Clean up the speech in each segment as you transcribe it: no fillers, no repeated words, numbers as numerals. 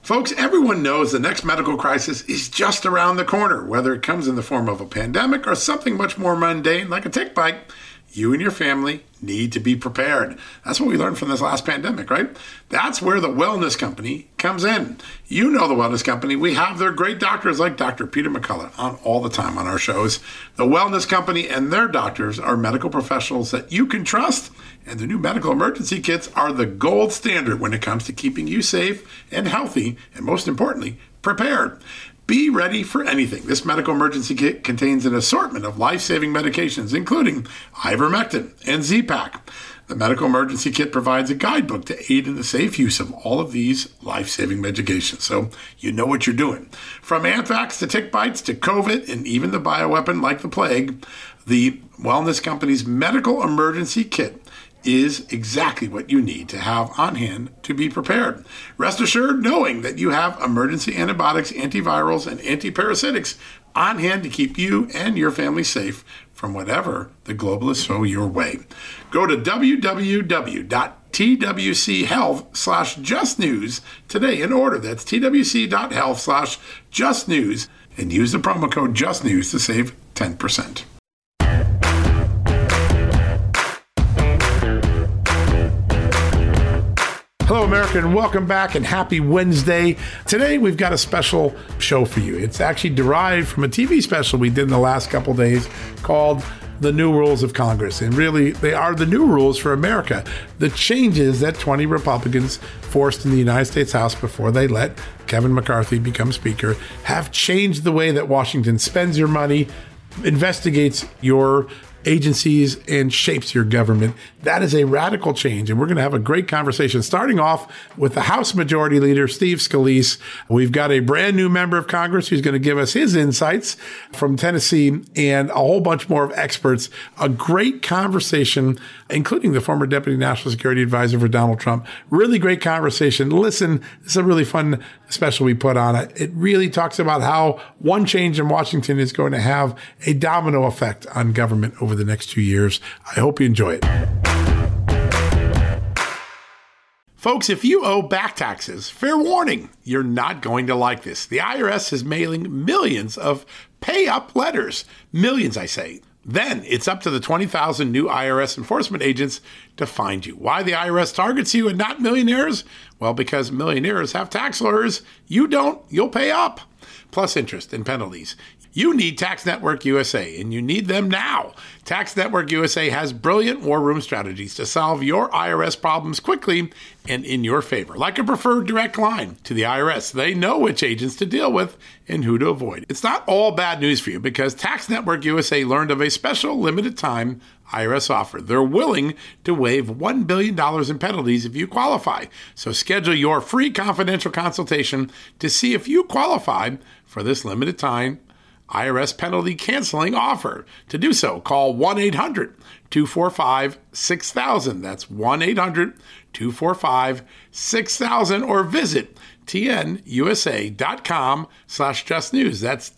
Folks, everyone knows the next medical crisis is just around the corner, whether it comes in the form of a pandemic or something much more mundane like a tick bite. You and your family need to be prepared. That's what we learned from this last pandemic, right? That's where the Wellness Company comes in. You know the Wellness Company. We have their great doctors like Dr. Peter McCullough on all the time on our shows. The Wellness Company and their doctors are medical professionals that you can trust, and the new medical emergency kits are the gold standard when it comes to keeping you safe and healthy, and most importantly, prepared. Be ready for anything. This medical emergency kit contains an assortment of life-saving medications, including ivermectin and Z-Pak. The medical emergency kit provides a guidebook to aid in the safe use of all of these life-saving medications, so you know what you're doing. From anthrax to tick bites to COVID and even the bioweapon like the plague, the Wellness Company's medical emergency kit is exactly what you need to have on hand to be prepared. Rest assured knowing that you have emergency antibiotics, antivirals, and antiparasitics on hand to keep you and your family safe from whatever the globalists throw your way. Go to www.twchealth/justnews today and order. That's twc.health/justnews and use the promo code JUSTNEWS to save 10%. Hello, America, and welcome back, and happy Wednesday. Today, we've got a special show for you. It's actually derived from a TV special we did in the last couple days called The New Rules of Congress. And really, they are the new rules for America. The changes that 20 Republicans forced in the United States House before they let Kevin McCarthy become Speaker have changed the way that Washington spends your money, investigates your agencies, and shapes your government. That is a radical change, and we're going to have a great conversation, starting off with the House Majority Leader, Steve Scalise. We've got a brand new member of Congress who's going to give us his insights from Tennessee, and a whole bunch more of experts. A great conversation, including the former Deputy National Security Advisor for Donald Trump. Really great conversation. Listen, this is a really fun special we put on it. It really talks about how one change in Washington is going to have a domino effect on government over the next 2 years. I hope you enjoy it. Folks, if you owe back taxes, fair warning, you're not going to like this. The IRS is mailing millions of pay-up letters. Millions, I say. Then it's up to the 20,000 new IRS enforcement agents to find you. Why the IRS targets you and not millionaires? Well, because millionaires have tax lawyers. You don't, you'll pay up. Plus interest and penalties. You need Tax Network USA, and you need them now. Tax Network USA has brilliant war room strategies to solve your IRS problems quickly and in your favor. Like a preferred direct line to the IRS, they know which agents to deal with and who to avoid. It's not all bad news for you, because Tax Network USA learned of a special limited time IRS offer. They're willing to waive $1 billion in penalties if you qualify. So schedule your free confidential consultation to see if you qualify for this limited time IRS penalty canceling offer. To do so, call 1-800-245-6000. That's 1-800-245-6000, or visit tnusa.com/justnews. That's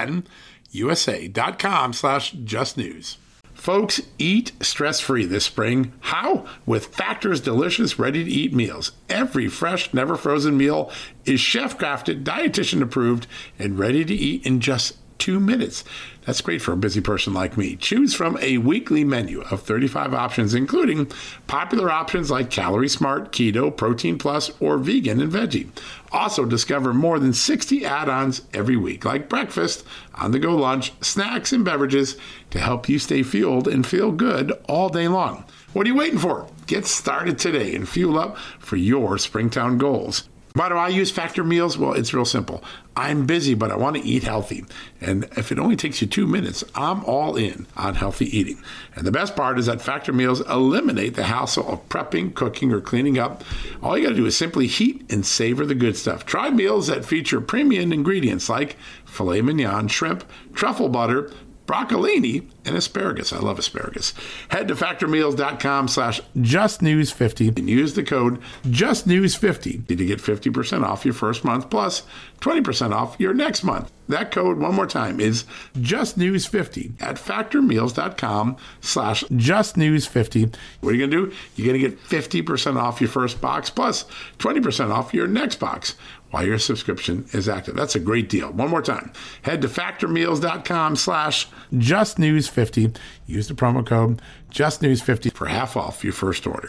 tnusa.com/justnews. Folks, eat stress-free this spring. How? With Factor's delicious, ready-to-eat meals. Every fresh, never-frozen meal is chef-crafted, dietitian-approved, and ready to eat in just 2 minutes. That's great for a busy person like me. Choose from a weekly menu of 35 options, including popular options like Calorie Smart, Keto, Protein Plus, or Vegan and Veggie. Also discover more than 60 add-ons every week, like breakfast, on-the-go lunch, snacks, and beverages to help you stay fueled and feel good all day long. What are you waiting for? Get started today and fuel up for your Springtown goals. Why do I use Factor meals? Well, it's real simple. I'm busy, but I want to eat healthy. And if it only takes you 2 minutes, I'm all in on healthy eating. And the best part is that Factor meals eliminate the hassle of prepping, cooking, or cleaning up. All you got to do is simply heat and savor the good stuff. Try meals that feature premium ingredients like filet mignon, shrimp, truffle butter, broccolini, and asparagus. I love asparagus. Head to factormeals.com/justnews50 and use the code justnews50 to get 50% off your first month plus 20% off your next month. That code, one more time, is justnews50 at factormeals.com/justnews50. What are you going to do? You're going to get 50% off your first box plus 20% off your next box. while your subscription is active. That's a great deal. One more time. Head to factormeals.com/justnews50. Use the promo code justnews50 for half off your first order.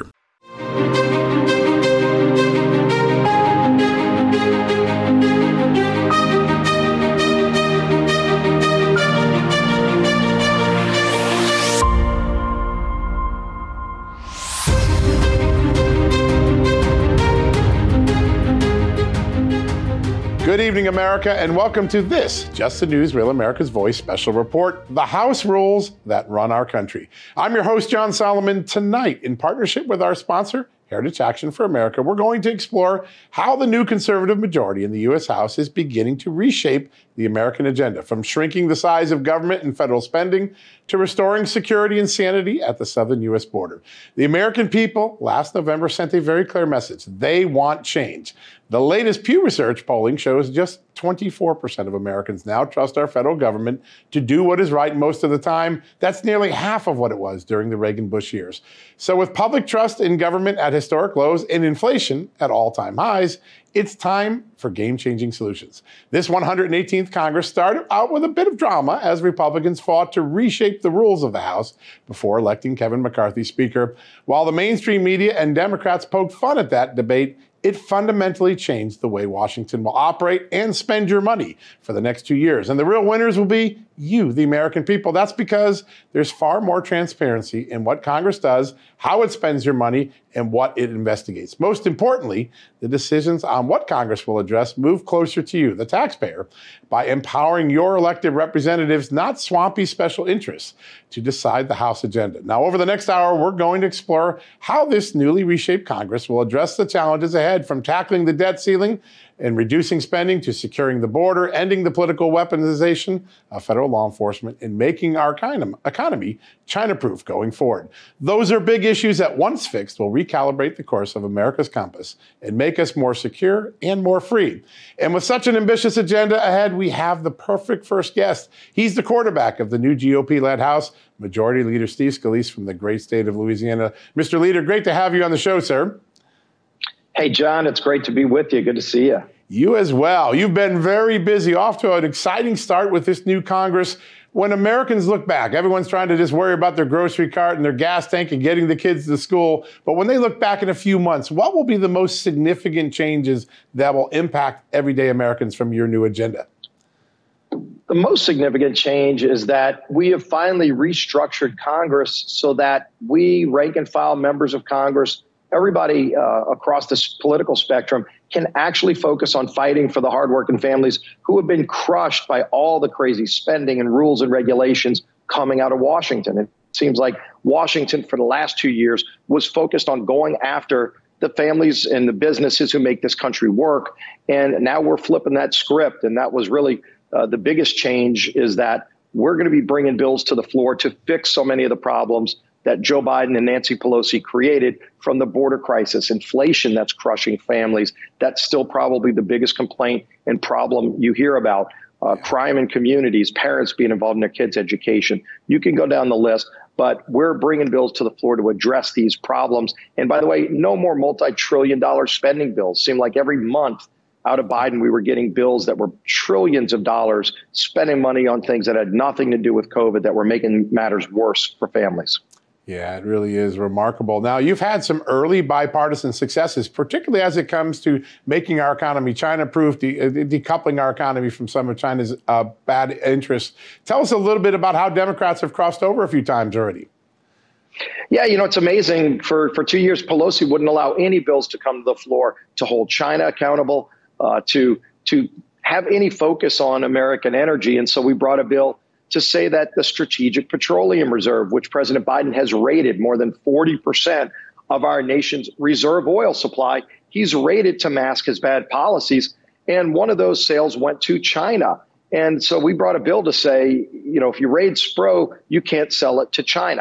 Good evening, America, and welcome to this Just the News, Real America's Voice special report, The House Rules That Run Our Country. I'm your host, John Solomon. Tonight, in partnership with our sponsor, Heritage Action for America, we're going to explore how the new conservative majority in the U.S. House is beginning to reshape the American agenda, from shrinking the size of government and federal spending to restoring security and sanity at the southern U.S. border. The American people last November sent a very clear message. They want change. The latest Pew Research polling shows just 24% of Americans now trust our federal government to do what is right most of the time. That's nearly half of what it was during the Reagan-Bush years. So with public trust in government at historic lows and inflation at all-time highs, it's time for game-changing solutions. This 118th Congress started out with a bit of drama as Republicans fought to reshape the rules of the House before electing Kevin McCarthy Speaker. While the mainstream media and Democrats poked fun at that debate, it fundamentally changed the way Washington will operate and spend your money for the next 2 years. And the real winners will be you, the American people. That's because there's far more transparency in what Congress does, how it spends your money, and what it investigates. Most importantly, the decisions on what Congress will address move closer to you, the taxpayer, by empowering your elected representatives, not swampy special interests, to decide the House agenda. Now, over the next hour, we're going to explore how this newly reshaped Congress will address the challenges ahead, from tackling the debt ceiling and reducing spending to securing the border, ending the political weaponization of federal law enforcement, and making our economy China-proof going forward. Those are big issues that, once fixed, will recalibrate the course of America's compass and make us more secure and more free. And with such an ambitious agenda ahead, we have the perfect first guest. He's the quarterback of the new GOP-led House, Majority Leader Steve Scalise from the great state of Louisiana. Mr. Leader, great to have you on the show, sir. Hey, John, it's great to be with you. Good to see you. You as well. You've been very busy, off to an exciting start with this new Congress. When Americans look back, everyone's trying to just worry about their grocery cart and their gas tank and getting the kids to school. But when they look back in a few months, what will be the most significant changes that will impact everyday Americans from your new agenda? The most significant change is that we have finally restructured Congress so that we, rank and file members of Congress, everybody across this political spectrum, can actually focus on fighting for the hardworking families who have been crushed by all the crazy spending and rules and regulations coming out of Washington. It seems like Washington for the last 2 years was focused on going after the families and the businesses who make this country work. And now we're flipping that script. And that was really the biggest change, is that we're going to be bringing bills to the floor to fix so many of the problems that Joe Biden and Nancy Pelosi created, from the border crisis, inflation that's crushing families. That's still probably the biggest complaint and problem you hear about. Crime in communities, parents being involved in their kids' education. You can go down the list, but we're bringing bills to the floor to address these problems. And by the way, no more multi-trillion-dollar spending bills. Seemed like every month out of Biden, we were getting bills that were trillions of dollars, spending money on things that had nothing to do with COVID, that were making matters worse for families. Yeah, it really is remarkable. Now, you've had some early bipartisan successes, particularly as it comes to making our economy China-proof, decoupling our economy from some of China's bad interests. Tell us a little bit about how Democrats have crossed over a few times already. Yeah, it's amazing. For 2 years, Pelosi wouldn't allow any bills to come to the floor to hold China accountable, to have any focus on American energy. And so we brought a bill to say that the Strategic Petroleum Reserve, which President Biden has rated more than 40% of our nation's reserve oil supply, he's rated to mask his bad policies. And one of those sales went to China. And so we brought a bill to say, if you raid Spro, you can't sell it to China.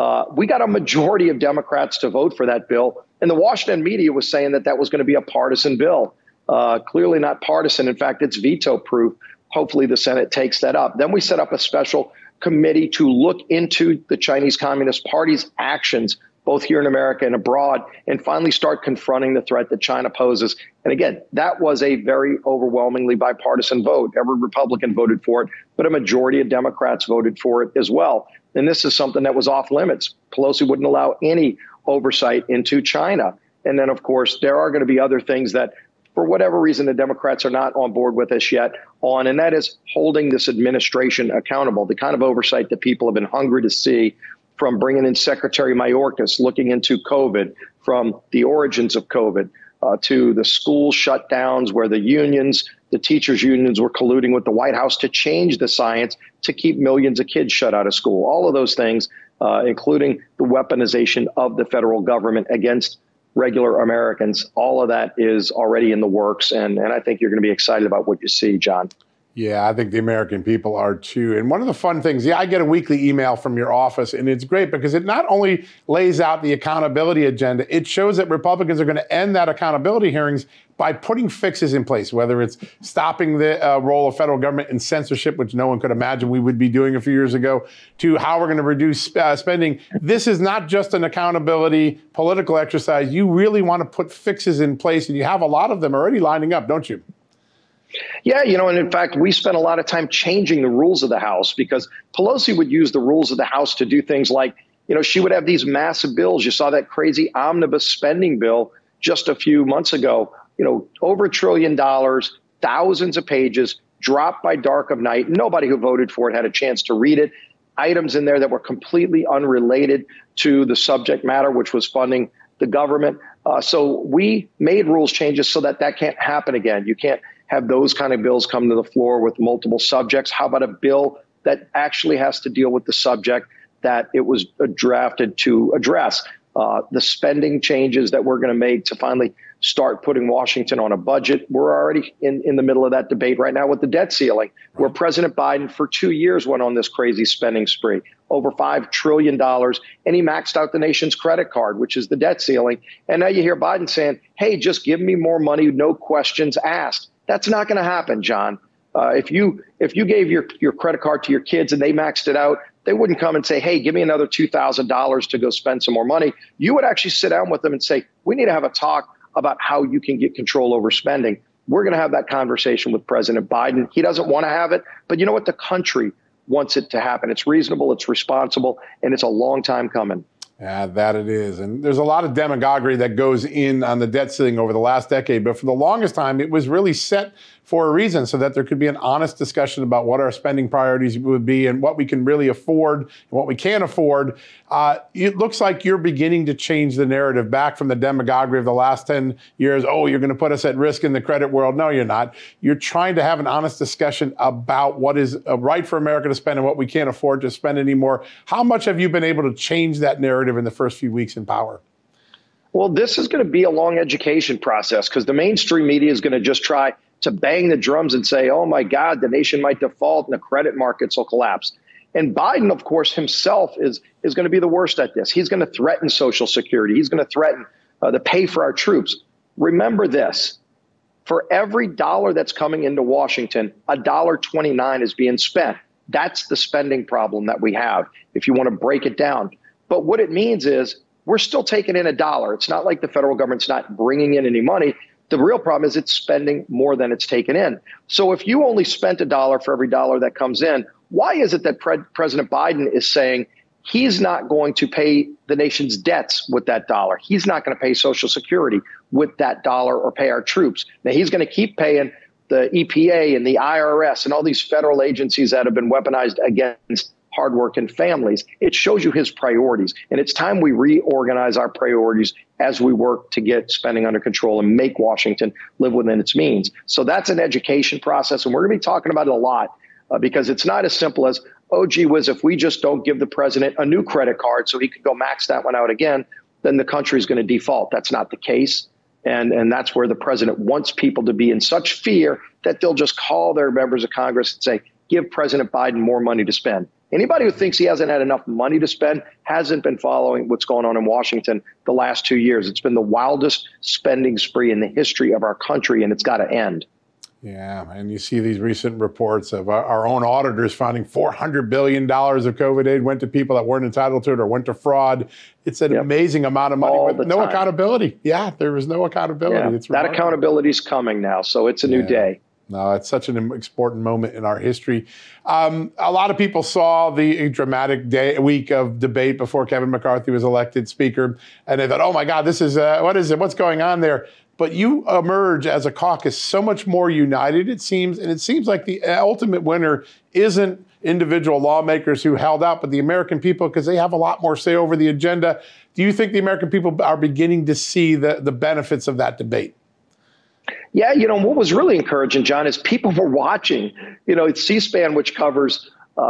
We got a majority of Democrats to vote for that bill. And the Washington media was saying that that was going to be a partisan bill. Clearly not partisan. In fact, it's veto proof. Hopefully the Senate takes that up. Then we set up a special committee to look into the Chinese Communist Party's actions both here in America and abroad, and finally start confronting the threat that China poses. And again, that was a very overwhelmingly bipartisan vote. Every Republican voted for it, but a majority of Democrats voted for it as well. And this is something that was off limits. Pelosi wouldn't allow any oversight into China. And then, of course, there are going to be other things that, for whatever reason, the Democrats are not on board with us yet on, and that is holding this administration accountable, the kind of oversight that people have been hungry to see, from bringing in Secretary Mayorkas, looking into COVID, from the origins of COVID, to the school shutdowns where the unions, the teachers' unions, were colluding with the White House to change the science to keep millions of kids shut out of school. All of those things, including the weaponization of the federal government against regular Americans, all of that is already in the works. And I think you're going to be excited about what you see, John. Yeah, I think the American people are too. And one of the fun things, I get a weekly email from your office, and it's great because it not only lays out the accountability agenda, it shows that Republicans are going to end that accountability hearings by putting fixes in place, whether it's stopping the role of federal government in censorship, which no one could imagine we would be doing a few years ago, to how we're going to reduce spending. This is not just an accountability political exercise. You really want to put fixes in place, and you have a lot of them already lining up, don't you? Yeah, and in fact, we spent a lot of time changing the rules of the House, because Pelosi would use the rules of the House to do things like, she would have these massive bills. You saw that crazy omnibus spending bill just a few months ago, over $1 trillion, thousands of pages, dropped by dark of night. Nobody who voted for it had a chance to read it. Items in there that were completely unrelated to the subject matter, which was funding the government. So we made rules changes so that can't happen again. You can't have those kind of bills come to the floor with multiple subjects. How about a bill that actually has to deal with the subject that it was drafted to address? The spending changes that we're going to make to finally start putting Washington on a budget. We're already in the middle of that debate right now with the debt ceiling, where President Biden for 2 years went on this crazy spending spree, over $5 trillion, and he maxed out the nation's credit card, which is the debt ceiling. And now you hear Biden saying, hey, just give me more money, no questions asked. That's not going to happen, John. If you gave your credit card to your kids and they maxed it out, they wouldn't come and say, hey, give me another $2,000 to go spend some more money. You would actually sit down with them and say, we need to have a talk about how you can get control over spending. We're going to have that conversation with President Biden. He doesn't want to have it, but you know what? The country wants it to happen. It's reasonable, it's responsible, and it's a long time coming. Yeah, that it is. And there's a lot of demagoguery that goes in on the debt ceiling over the last decade. But for the longest time, it was really set for a reason, so that there could be an honest discussion about what our spending priorities would be and what we can really afford and what we can't afford. It looks like you're beginning to change the narrative back from the demagoguery of the last 10 years. Oh, you're going to put us at risk in the credit world. No, you're not. You're trying to have an honest discussion about what is right for America to spend and what we can't afford to spend anymore. How much have you been able to change that narrative in the first few weeks in power? Well, this is going to be a long education process, because the mainstream media is going to just try to bang the drums and say, oh, my God, the nation might default and the credit markets will collapse. And Biden, of course, himself is going to be the worst at this. He's going to threaten Social Security. He's going to threaten the pay for our troops. Remember this. For every dollar that's coming into Washington, $1.29 is being spent. That's the spending problem that we have, if you want to break it down. But what it means is we're still taking in $1. It's not like the federal government's not bringing in any money. The real problem is it's spending more than it's taken in. So if you only spent $1 for every dollar that comes in, why is it that President Biden is saying he's not going to pay the nation's debts with that dollar? He's not going to pay Social Security with that dollar or pay our troops. Now, he's going to keep paying the EPA and the IRS and all these federal agencies that have been weaponized against hardworking families. It shows you his priorities. And it's time we reorganize our priorities as we work to get spending under control and make Washington live within its means. So that's an education process. And we're going to be talking about it a lot because it's not as simple as, oh, gee whiz, if we just don't give the president a new credit card so he could go max that one out again, then the country is going to default. That's not the case. And that's where the president wants people to be in such fear that they'll just call their members of Congress and say, give President Biden more money to spend. Anybody who thinks he hasn't had enough money to spend hasn't been following what's going on in Washington the last 2 years. It's been the wildest spending spree in the history of our country, and it's got to end. Yeah, and you see these recent reports of our own auditors finding $400 billion of COVID aid went to people that weren't entitled to it or went to fraud. It's an amazing amount of money with no accountability. Yeah, there was no accountability. Yeah, it's that accountability is coming now, so it's a new day. No, it's such an important moment in our history. A lot of people saw the dramatic week of debate before Kevin McCarthy was elected Speaker, and they thought, oh my God, this is, what is it? What's going on there? But you emerge as a caucus so much more united, it seems, and it seems like the ultimate winner isn't individual lawmakers who held out, but the American people, because they have a lot more say over the agenda. Do you think the American people are beginning to see the benefits of that debate? Yeah, what was really encouraging, John, is people were watching. It's C-SPAN, which covers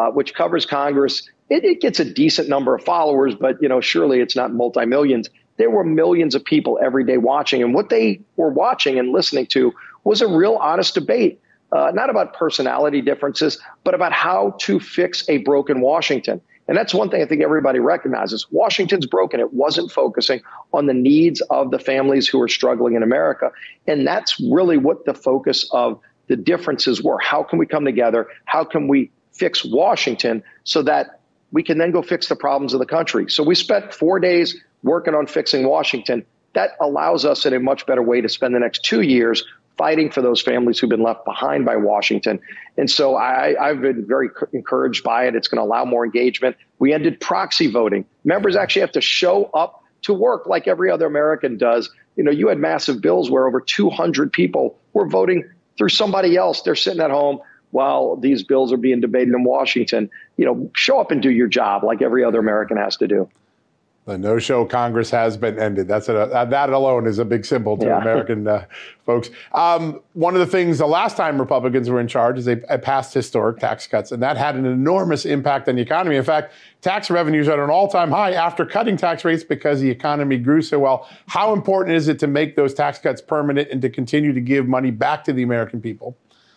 Congress. It gets a decent number of followers, but surely it's not multi-millions. There were millions of people every day watching, and what they were watching and listening to was a real honest debate, not about personality differences, but about how to fix a broken Washington. And that's one thing I think everybody recognizes. Washington's broken. It wasn't focusing on the needs of the families who are struggling in America. And that's really what the focus of the differences were. How can we come together? How can we fix Washington so that we can then go fix the problems of the country? So we spent 4 days working on fixing Washington. That allows us in a much better way to spend the next 2 years fighting for those families who've been left behind by Washington. And so I've been very encouraged by it. It's going to allow more engagement. We ended proxy voting. Members actually have to show up to work like every other American does. You had massive bills where over 200 people were voting through somebody else. They're sitting at home while these bills are being debated in Washington. Show up and do your job like every other American has to do. The no-show Congress has been ended. That alone is a big symbol to American folks. One of the things the last time Republicans were in charge is they passed historic tax cuts, and that had an enormous impact on the economy. In fact, tax revenues are at an all-time high after cutting tax rates because the economy grew so well. How important is it to make those tax cuts permanent and to continue to give money back to the American people?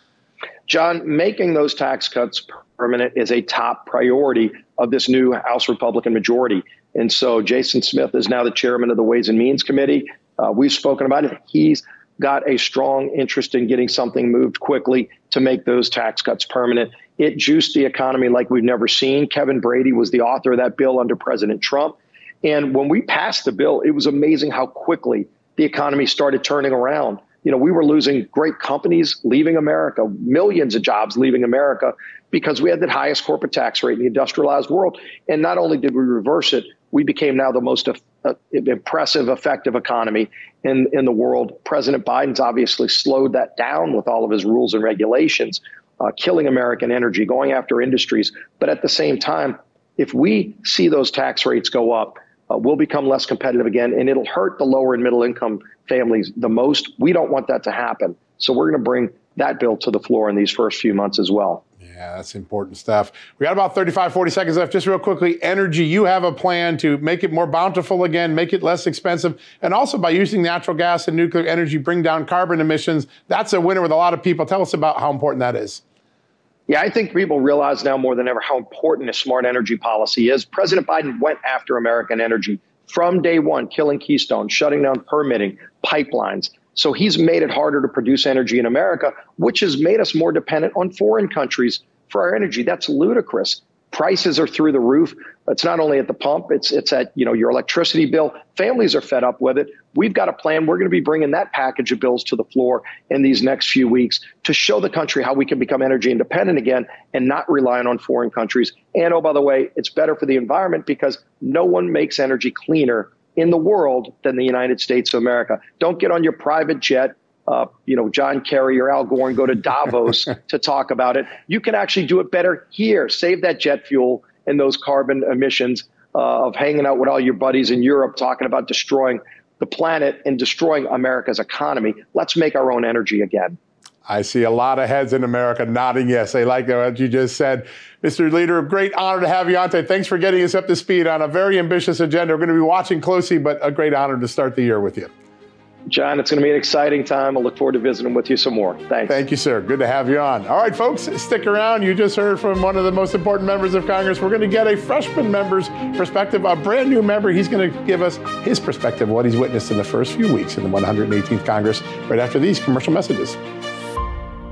John, making those tax cuts permanent is a top priority of this new House Republican majority. And so Jason Smith is now the chairman of the Ways and Means Committee. We've spoken about it. He's got a strong interest in getting something moved quickly to make those tax cuts permanent. It juiced the economy like we've never seen. Kevin Brady was the author of that bill under President Trump. And when we passed the bill, it was amazing how quickly the economy started turning around. We were losing great companies leaving America, millions of jobs leaving America because we had the highest corporate tax rate in the industrialized world. And not only did we reverse it, we became now the most impressive, effective economy in the world. President Biden's obviously slowed that down with all of his rules and regulations, killing American energy, going after industries. But at the same time, if we see those tax rates go up, we'll become less competitive again, and it'll hurt the lower and middle income families the most. We don't want that to happen. So we're going to bring that bill to the floor in these first few months as well. Yeah, that's important stuff. We got about 35, 40 seconds left. Just real quickly, energy, you have a plan to make it more bountiful again, make it less expensive, and also by using natural gas and nuclear energy, bring down carbon emissions. That's a winner with a lot of people. Tell us about how important that is. Yeah, I think people realize now more than ever how important a smart energy policy is. President Biden went after American energy from day one, killing Keystone, shutting down permitting, pipelines. So he's made it harder to produce energy in America, which has made us more dependent on foreign countries for our energy. That's ludicrous. Prices are through the roof. It's not only at the pump, it's at your electricity bill. Families are fed up with it. We've got a plan. We're going to be bringing that package of bills to the floor in these next few weeks to show the country how we can become energy independent again and not relying on foreign countries. And, oh, by the way, it's better for the environment because no one makes energy cleaner in the world than the United States of America. Don't get on your private jet, John Kerry or Al Gore and go to Davos to talk about it. You can actually do it better here. Save that jet fuel and those carbon emissions of hanging out with all your buddies in Europe talking about destroying the planet and destroying America's economy. Let's make our own energy again. I see a lot of heads in America nodding yes. I like what you just said. Mr. Leader, great honor to have you on today. Thanks for getting us up to speed on a very ambitious agenda. We're going to be watching closely, but a great honor to start the year with you. John, it's going to be an exciting time. I look forward to visiting with you some more. Thanks. Thank you, sir. Good to have you on. All right, folks, stick around. You just heard from one of the most important members of Congress. We're going to get a freshman member's perspective, a brand new member. He's going to give us his perspective of what he's witnessed in the first few weeks in the 118th Congress right after these commercial messages.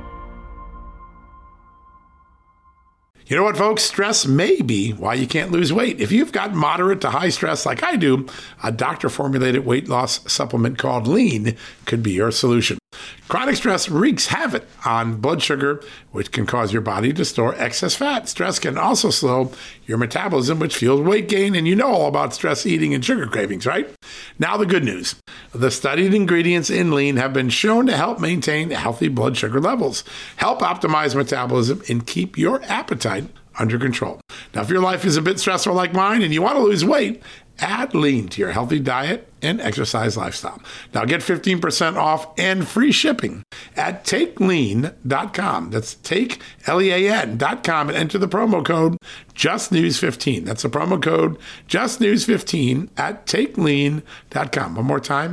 You know what, folks? Stress may be why you can't lose weight. If you've got moderate to high stress like I do, a doctor-formulated weight loss supplement called Lean could be your solution. Chronic stress wreaks havoc on blood sugar, which can cause your body to store excess fat. Stress can also slow your metabolism, which fuels weight gain. And you know all about stress eating and sugar cravings, right? Now the good news. The studied ingredients in Lean have been shown to help maintain healthy blood sugar levels, help optimize metabolism, and keep your appetite under control. Now, if your life is a bit stressful like mine and you want to lose weight, add Lean to your healthy diet and exercise lifestyle. Now get 15% off and free shipping at takelean.com. That's takelean.com and enter the promo code JustNews15. That's the promo code JustNews15 at takelean.com. One more time,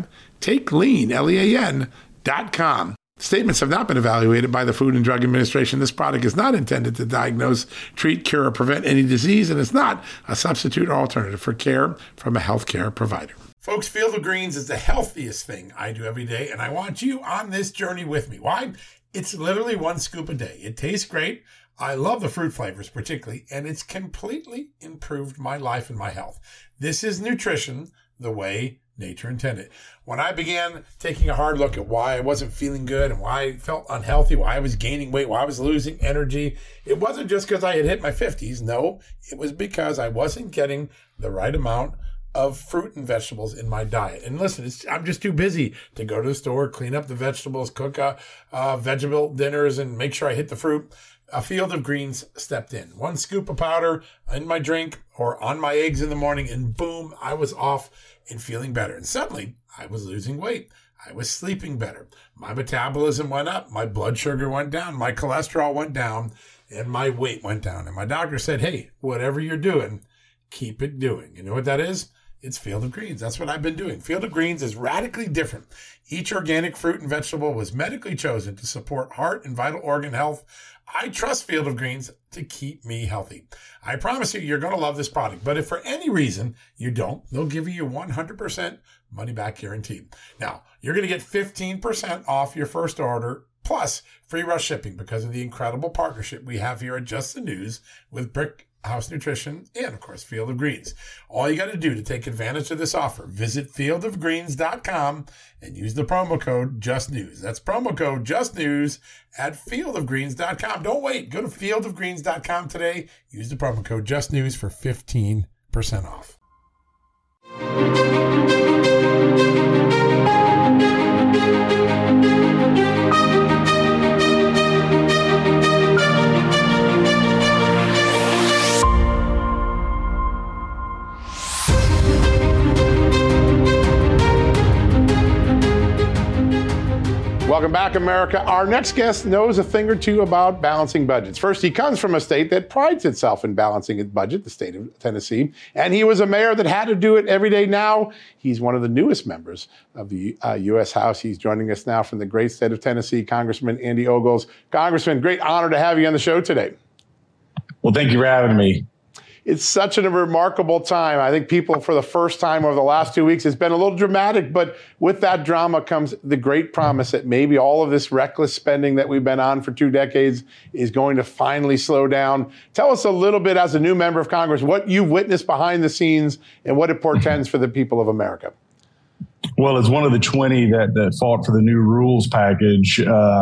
takelean.com. Statements have not been evaluated by the Food and Drug Administration. This product is not intended to diagnose, treat, cure, or prevent any disease, and is not a substitute or alternative for care from a healthcare provider. Folks, Field of Greens is the healthiest thing I do every day, and I want you on this journey with me. Why? It's literally one scoop a day. It tastes great. I love the fruit flavors particularly, and it's completely improved my life and my health. This is nutrition the way nature intended. When I began taking a hard look at why I wasn't feeling good and why I felt unhealthy, why I was gaining weight, why I was losing energy, it wasn't just because I had hit my 50s. No, it was because I wasn't getting the right amount of fruit and vegetables in my diet. And listen, I'm just too busy to go to the store, clean up the vegetables, cook vegetable dinners, and make sure I hit the fruit. A Field of Greens stepped in. One scoop of powder in my drink or on my eggs in the morning, and boom, I was off and feeling better. And suddenly, I was losing weight. I was sleeping better. My metabolism went up. My blood sugar went down. My cholesterol went down. And my weight went down. And my doctor said, hey, whatever you're doing, keep it doing. You know what that is? It's Field of Greens. That's what I've been doing. Field of Greens is radically different. Each organic fruit and vegetable was medically chosen to support heart and vital organ health. I trust Field of Greens to keep me healthy. I promise you, you're going to love this product. But if for any reason you don't, they'll give you 100% money back guarantee. Now, you're going to get 15% off your first order plus free rush shipping because of the incredible partnership we have here at Just the News with Brick House Nutrition and, of course, Field of Greens. All you got to do to take advantage of this offer, visit fieldofgreens.com and use the promo code JustNews. That's promo code JustNews at fieldofgreens.com. Don't wait. Go to fieldofgreens.com today. Use the promo code JustNews for 15% off. Welcome back, America. Our next guest knows a thing or two about balancing budgets. First, he comes from a state that prides itself in balancing its budget, the state of Tennessee, and he was a mayor that had to do it every day. Now, he's one of the newest members of the U.S. House. He's joining us now from the great state of Tennessee, Congressman Andy Ogles. Congressman, great honor to have you on the show today. Well, thank you for having me. It's such a remarkable time. I think people, for the first time over the last 2 weeks, it's been a little dramatic, but with that drama comes the great promise that maybe all of this reckless spending that we've been on for 2 decades is going to finally slow down. Tell us a little bit, as a new member of Congress, what you've witnessed behind the scenes and what it portends for the people of America. Well, as one of the 20 that fought for the new rules package,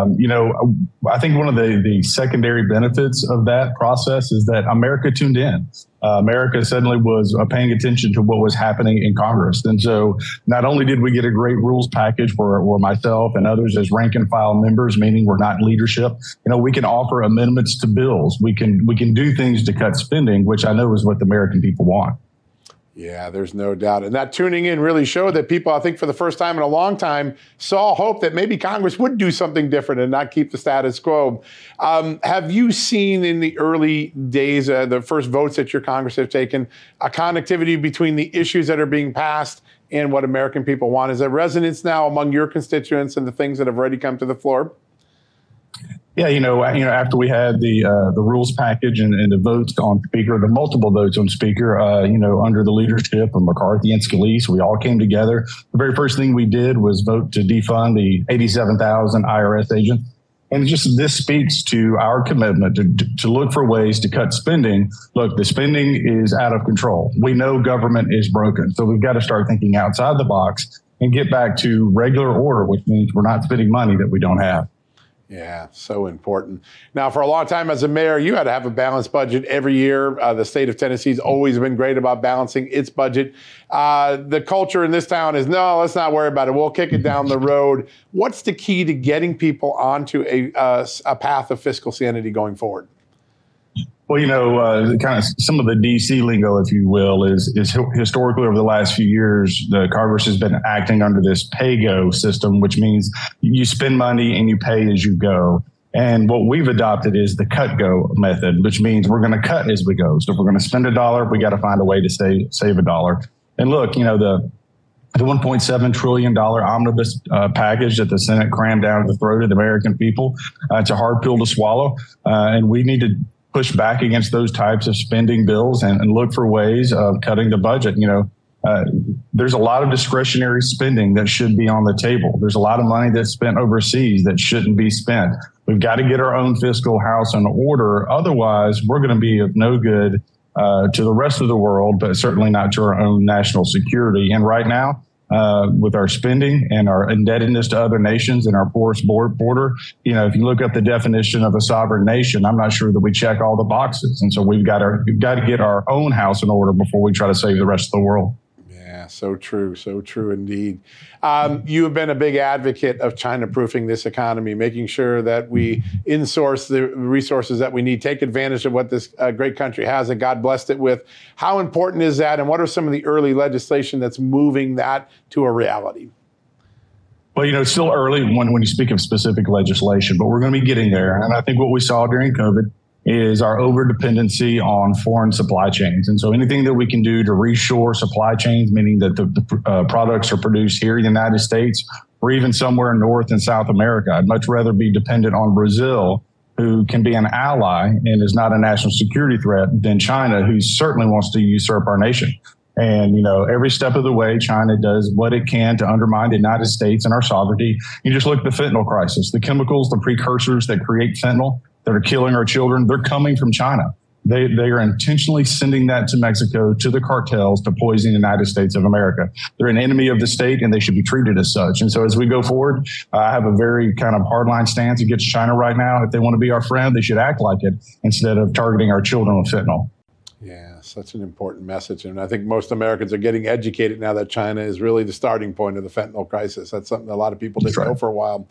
I think one of the secondary benefits of that process is that America tuned in. America suddenly was paying attention to what was happening in Congress. And so not only did we get a great rules package where myself and others as rank and file members, meaning we're not leadership, we can offer amendments to bills. We can do things to cut spending, which I know is what the American people want. Yeah, there's no doubt. And that tuning in really showed that people, I think for the first time in a long time, saw hope that maybe Congress would do something different and not keep the status quo. Have you seen in the early days, the first votes that your Congress have taken, a connectivity between the issues that are being passed and what American people want? Is there resonance now among your constituents and the things that have already come to the floor? Yeah, after we had the rules package and the votes on Speaker, the multiple votes on Speaker, under the leadership of McCarthy and Scalise, we all came together. The very first thing we did was vote to defund the 87,000 IRS agents. And this speaks to our commitment to look for ways to cut spending. Look, the spending is out of control. We know government is broken. So we've got to start thinking outside the box and get back to regular order, which means we're not spending money that we don't have. Yeah, so important. Now, for a long time as a mayor, you had to have a balanced budget every year. The state of Tennessee has always been great about balancing its budget. The culture in this town is, no, let's not worry about it. We'll kick it down the road. What's the key to getting people onto a path of fiscal sanity going forward? Well, kind of some of the D.C. lingo, if you will, is historically over the last few years, the Congress has been acting under this pay-go system, which means you spend money and you pay as you go. And what we've adopted is the cut-go method, which means we're going to cut as we go. So if we're going to spend $1, we got to find a way to save $1. And look, the $1.7 trillion omnibus package that the Senate crammed down the throat of the American people, it's a hard pill to swallow. And we need to push back against those types of spending bills and look for ways of cutting the budget. There's a lot of discretionary spending that should be on the table. There's a lot of money that's spent overseas that shouldn't be spent. We've got to get our own fiscal house in order. Otherwise, we're going to be of no good to the rest of the world, but certainly not to our own national security. And right now, with our spending and our indebtedness to other nations and our porous border, if you look up the definition of a sovereign nation, I'm not sure that we check all the boxes. And so we've got to get our own house in order before we try to save the rest of the world. Yeah, so true indeed. You have been a big advocate of China-proofing this economy, making sure that we insource the resources that we need, take advantage of what this great country has and God blessed it with. How important is that, and what are some of the early legislation that's moving that to a reality? Well, it's still early when you speak of specific legislation, but we're going to be getting there. And I think what we saw during COVID is our over-dependency on foreign supply chains. And so anything that we can do to reshore supply chains, meaning that the products are produced here in the United States or even somewhere in North and South America. I'd much rather be dependent on Brazil, who can be an ally and is not a national security threat, than China, who certainly wants to usurp our nation. And, every step of the way, China does what it can to undermine the United States and our sovereignty. You just look at the fentanyl crisis, the chemicals, the precursors that create fentanyl that are killing our children, they're coming from China. They are intentionally sending that to Mexico, to the cartels, to poison the United States of America. They're an enemy of the state, and they should be treated as such. And so as we go forward, I have a very kind of hardline stance against China right now. If they want to be our friend, they should act like it instead of targeting our children with fentanyl. Yeah, such an important message. And I think most Americans are getting educated now that China is really the starting point of the fentanyl crisis. That's something a lot of people didn't know for a while.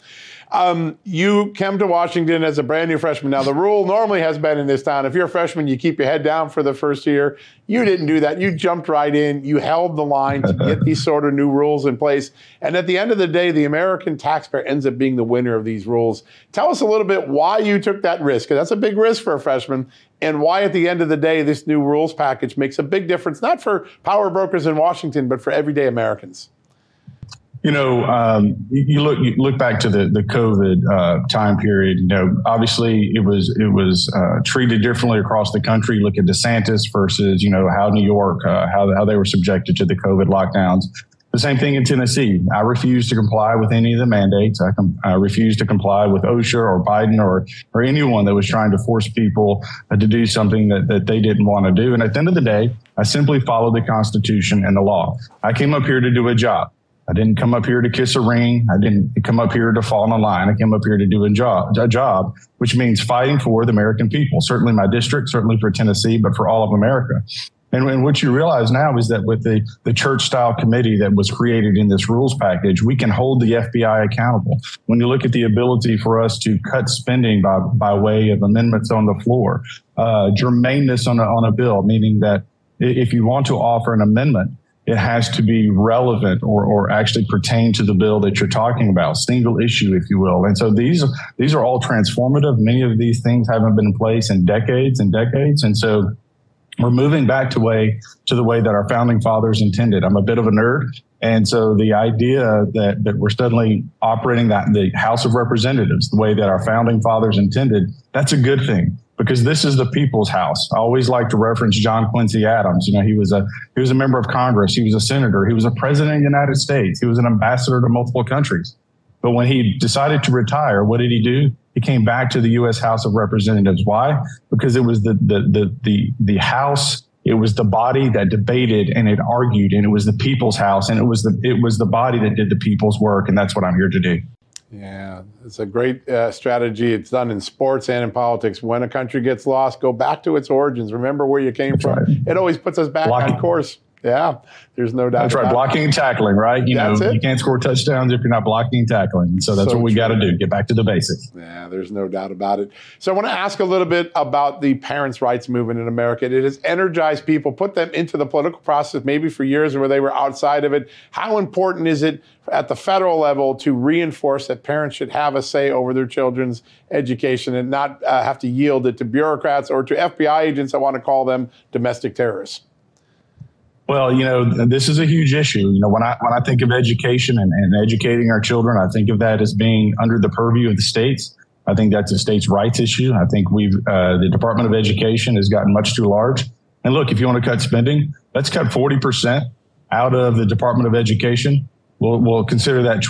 You came to Washington as a brand new freshman. Now, the rule normally has been in this town, if you're a freshman, you keep your head down for the first year. You didn't do that. You jumped right in. You held the line to get these sort of new rules in place. And at the end of the day, the American taxpayer ends up being the winner of these rules. Tell us a little bit why you took that risk, because that's a big risk for a freshman, and why at the end of the day, this new rules package makes a big difference, not for power brokers in Washington, but for everyday Americans. You look back to the COVID time period. Obviously it was treated differently across the country. Look at DeSantis versus how New York, how they were subjected to the COVID lockdowns. The same thing in Tennessee. I refused to comply with any of the mandates. I refused to comply with OSHA or Biden or anyone that was trying to force people to do something that they didn't want to do. And at the end of the day, I simply followed the Constitution and the law. I came up here to do a job. I didn't come up here to kiss a ring. I didn't come up here to fall in a line. I came up here to do a job, which means fighting for the American people, certainly my district, certainly for Tennessee, but for all of America. And what you realize now is that with the church-style committee that was created in this rules package, we can hold the FBI accountable. When you look at the ability for us to cut spending by way of amendments on the floor, germaneness on a bill, meaning that if you want to offer an amendment, it has to be relevant or actually pertain to the bill that you're talking about, single issue, if you will. And so these are all transformative. Many of these things haven't been in place in decades and decades. And so we're moving back to the way that our founding fathers intended. I'm a bit of a nerd. And so the idea that we're suddenly operating the House of Representatives the way that our founding fathers intended, that's a good thing, because this is the people's house. I always like to reference John Quincy Adams. He was a member of Congress. He was a senator. He was a president of the United States. He was an ambassador to multiple countries. But when he decided to retire, what did he do? It came back to the U.S. House of Representatives. Why? Because it was the House. It was the body that debated and it argued, and it was the people's house, and it was the body that did the people's work, and that's what I'm here to do. Yeah, it's a great strategy. It's done in sports and in politics. When a country gets lost, go back to its origins. Remember where you came from. Right. It always puts us back on course. Yeah, there's no doubt. That's right. Blocking and tackling, right? You can't score touchdowns if you're not blocking and tackling. So that's what we got to do. Get back to the basics. Yeah, there's no doubt about it. So I want to ask a little bit about the parents' rights movement in America. It has energized people, put them into the political process maybe for years where they were outside of it. How important is it at the federal level to reinforce that parents should have a say over their children's education and not have to yield it to bureaucrats or to FBI agents that want to call them domestic terrorists? Well, this is a huge issue. When I think of education and educating our children, I think of that as being under the purview of the states. I think that's a states' rights issue. I think the Department of Education has gotten much too large. And look, if you want to cut spending, let's cut 40% out of the Department of Education. We'll consider that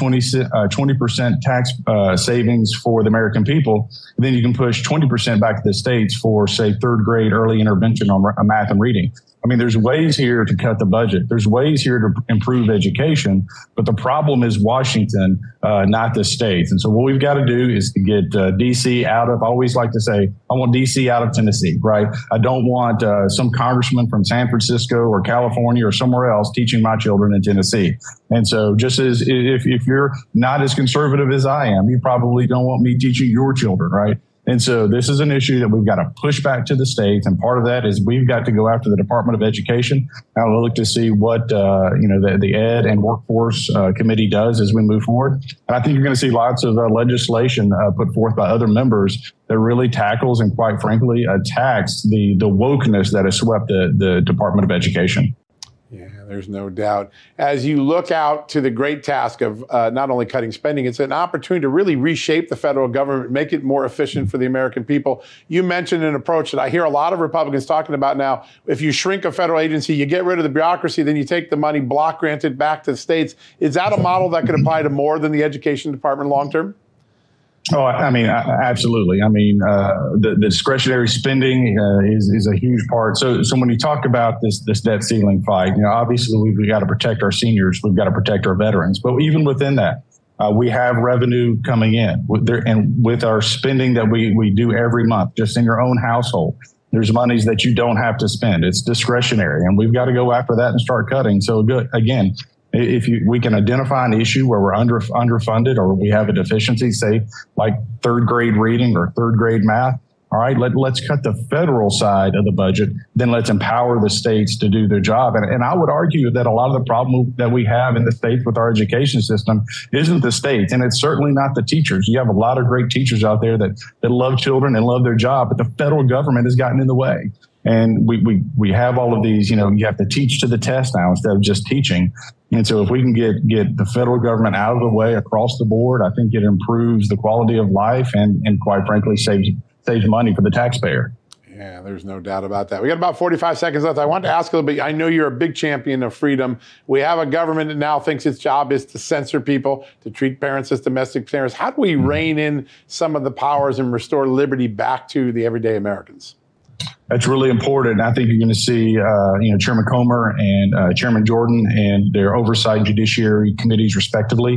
20% tax savings for the American people. And then you can push 20% back to the states for, say, third grade early intervention on math and reading. I mean, there's ways here to cut the budget. There's ways here to improve education. But the problem is Washington, not the states. And so what we've got to do is to get D.C. out of, I always like to say, I want D.C. out of Tennessee, right? I don't want some congressman from San Francisco or California or somewhere else teaching my children in Tennessee. And so just as if you're not as conservative as I am, you probably don't want me teaching your children, right? And so this is an issue that we've got to push back to the states. And part of that is we've got to go after the Department of Education. Now we'll look to see what, the Ed and Workforce Committee does as we move forward. And I think you're going to see lots of legislation put forth by other members that really tackles and, quite frankly, attacks the wokeness that has swept the Department of Education. Yeah, there's no doubt. As you look out to the great task of not only cutting spending, it's an opportunity to really reshape the federal government, make it more efficient for the American people. You mentioned an approach that I hear a lot of Republicans talking about now. If you shrink a federal agency, you get rid of the bureaucracy, then you take the money block granted back to the states. Is that a model that could apply to more than the Education Department long term? Oh, I mean, absolutely. I mean, the discretionary spending is a huge part. So when you talk about this debt ceiling fight, obviously we've got to protect our seniors. We've got to protect our veterans. But even within that, we have revenue coming in and with our spending that we do every month, just in your own household. There's monies that you don't have to spend. It's discretionary, and we've got to go after that and start cutting. So again, if we can identify an issue where we're underfunded or we have a deficiency, say like third grade reading or third grade math, all right, let's cut the federal side of the budget. Then let's empower the states to do their job. And I would argue that a lot of the problem that we have in the states with our education system isn't the states, and it's certainly not the teachers. You have a lot of great teachers out there that love children and love their job, but the federal government has gotten in the way. And we have all of these, you have to teach to the test now instead of just teaching. And so if we can get the federal government out of the way across the board, I think it improves the quality of life and quite frankly, saves money for the taxpayer. Yeah, there's no doubt about that. We got about 45 seconds left. I want to ask a little bit. I know you're a big champion of freedom. We have a government that now thinks its job is to censor people, to treat parents as domestic terrorists. How do we rein in some of the powers and restore liberty back to the everyday Americans? That's really important. I think you're going to see, Chairman Comer and Chairman Jordan and their oversight judiciary committees, respectively,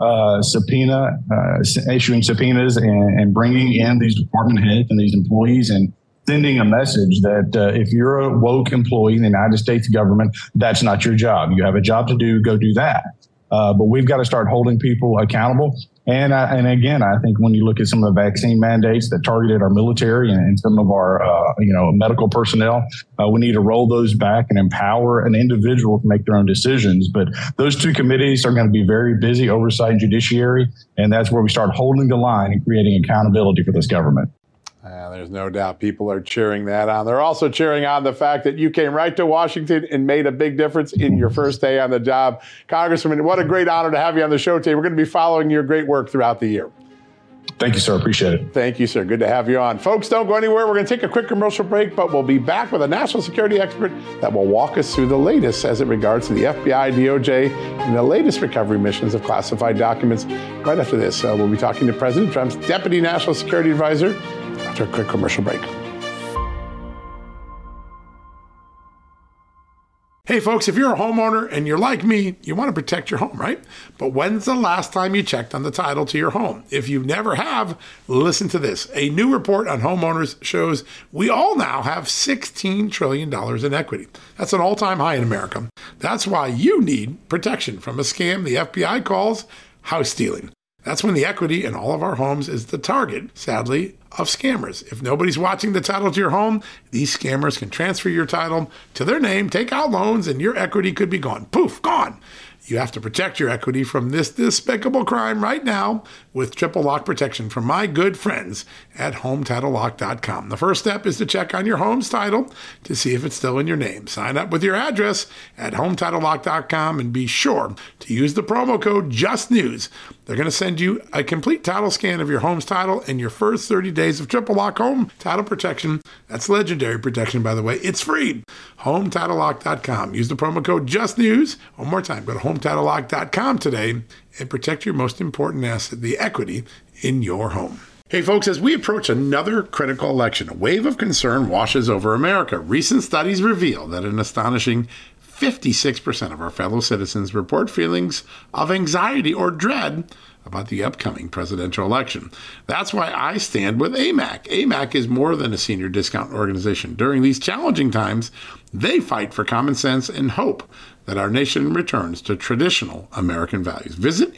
issuing subpoenas and bringing in these department heads and these employees and sending a message that if you're a woke employee in the United States government, that's not your job. You have a job to do, go do that. But we've got to start holding people accountable. And again, I think when you look at some of the vaccine mandates that targeted our military and some of our, medical personnel, we need to roll those back and empower an individual to make their own decisions. But those two committees are going to be very busy, oversight and judiciary. And that's where we start holding the line and creating accountability for this government. There's no doubt people are cheering that on. They're also cheering on the fact that you came right to Washington and made a big difference in your first day on the job. Congressman, what a great honor to have you on the show today. We're going to be following your great work throughout the year. Thank you, sir. Appreciate it. Thank you, sir. Good to have you on. Folks, don't go anywhere. We're going to take a quick commercial break, but we'll be back with a national security expert that will walk us through the latest as it regards to the FBI, DOJ, and the latest recovery missions of classified documents. Right after this, we'll be talking to President Trump's Deputy National Security Advisor after a quick commercial break. Hey folks, if you're a homeowner and you're like me, you want to protect your home, right? But when's the last time you checked on the title to your home? If you never have, listen to this. A new report on homeowners shows we all now have $16 trillion in equity. That's an all-time high in America. That's why you need protection from a scam the FBI calls house stealing. That's when the equity in all of our homes is the target, sadly, of scammers. If nobody's watching the title to your home, these scammers can transfer your title to their name, take out loans, and your equity could be gone. Poof, gone. You have to protect your equity from this despicable crime right now with triple lock protection from my good friends at HomeTitleLock.com. The first step is to check on your home's title to see if it's still in your name. Sign up with your address at HomeTitleLock.com and be sure to use the promo code JUSTNEWS. They're going to send you a complete title scan of your home's title and your first 30 days of triple lock home title protection. That's legendary protection, by the way. It's free. HomeTitleLock.com. Use the promo code JUSTNEWS. One more time, go to HomeTitleLock.com today and protect your most important asset, the equity in your home. Hey folks, as we approach another critical election, a wave of concern washes over America. Recent studies reveal that an astonishing 56% of our fellow citizens report feelings of anxiety or dread about the upcoming presidential election. That's why I stand with AMAC. AMAC is more than a senior discount organization. During these challenging times, they fight for common sense and hope that our nation returns to traditional American values. Visit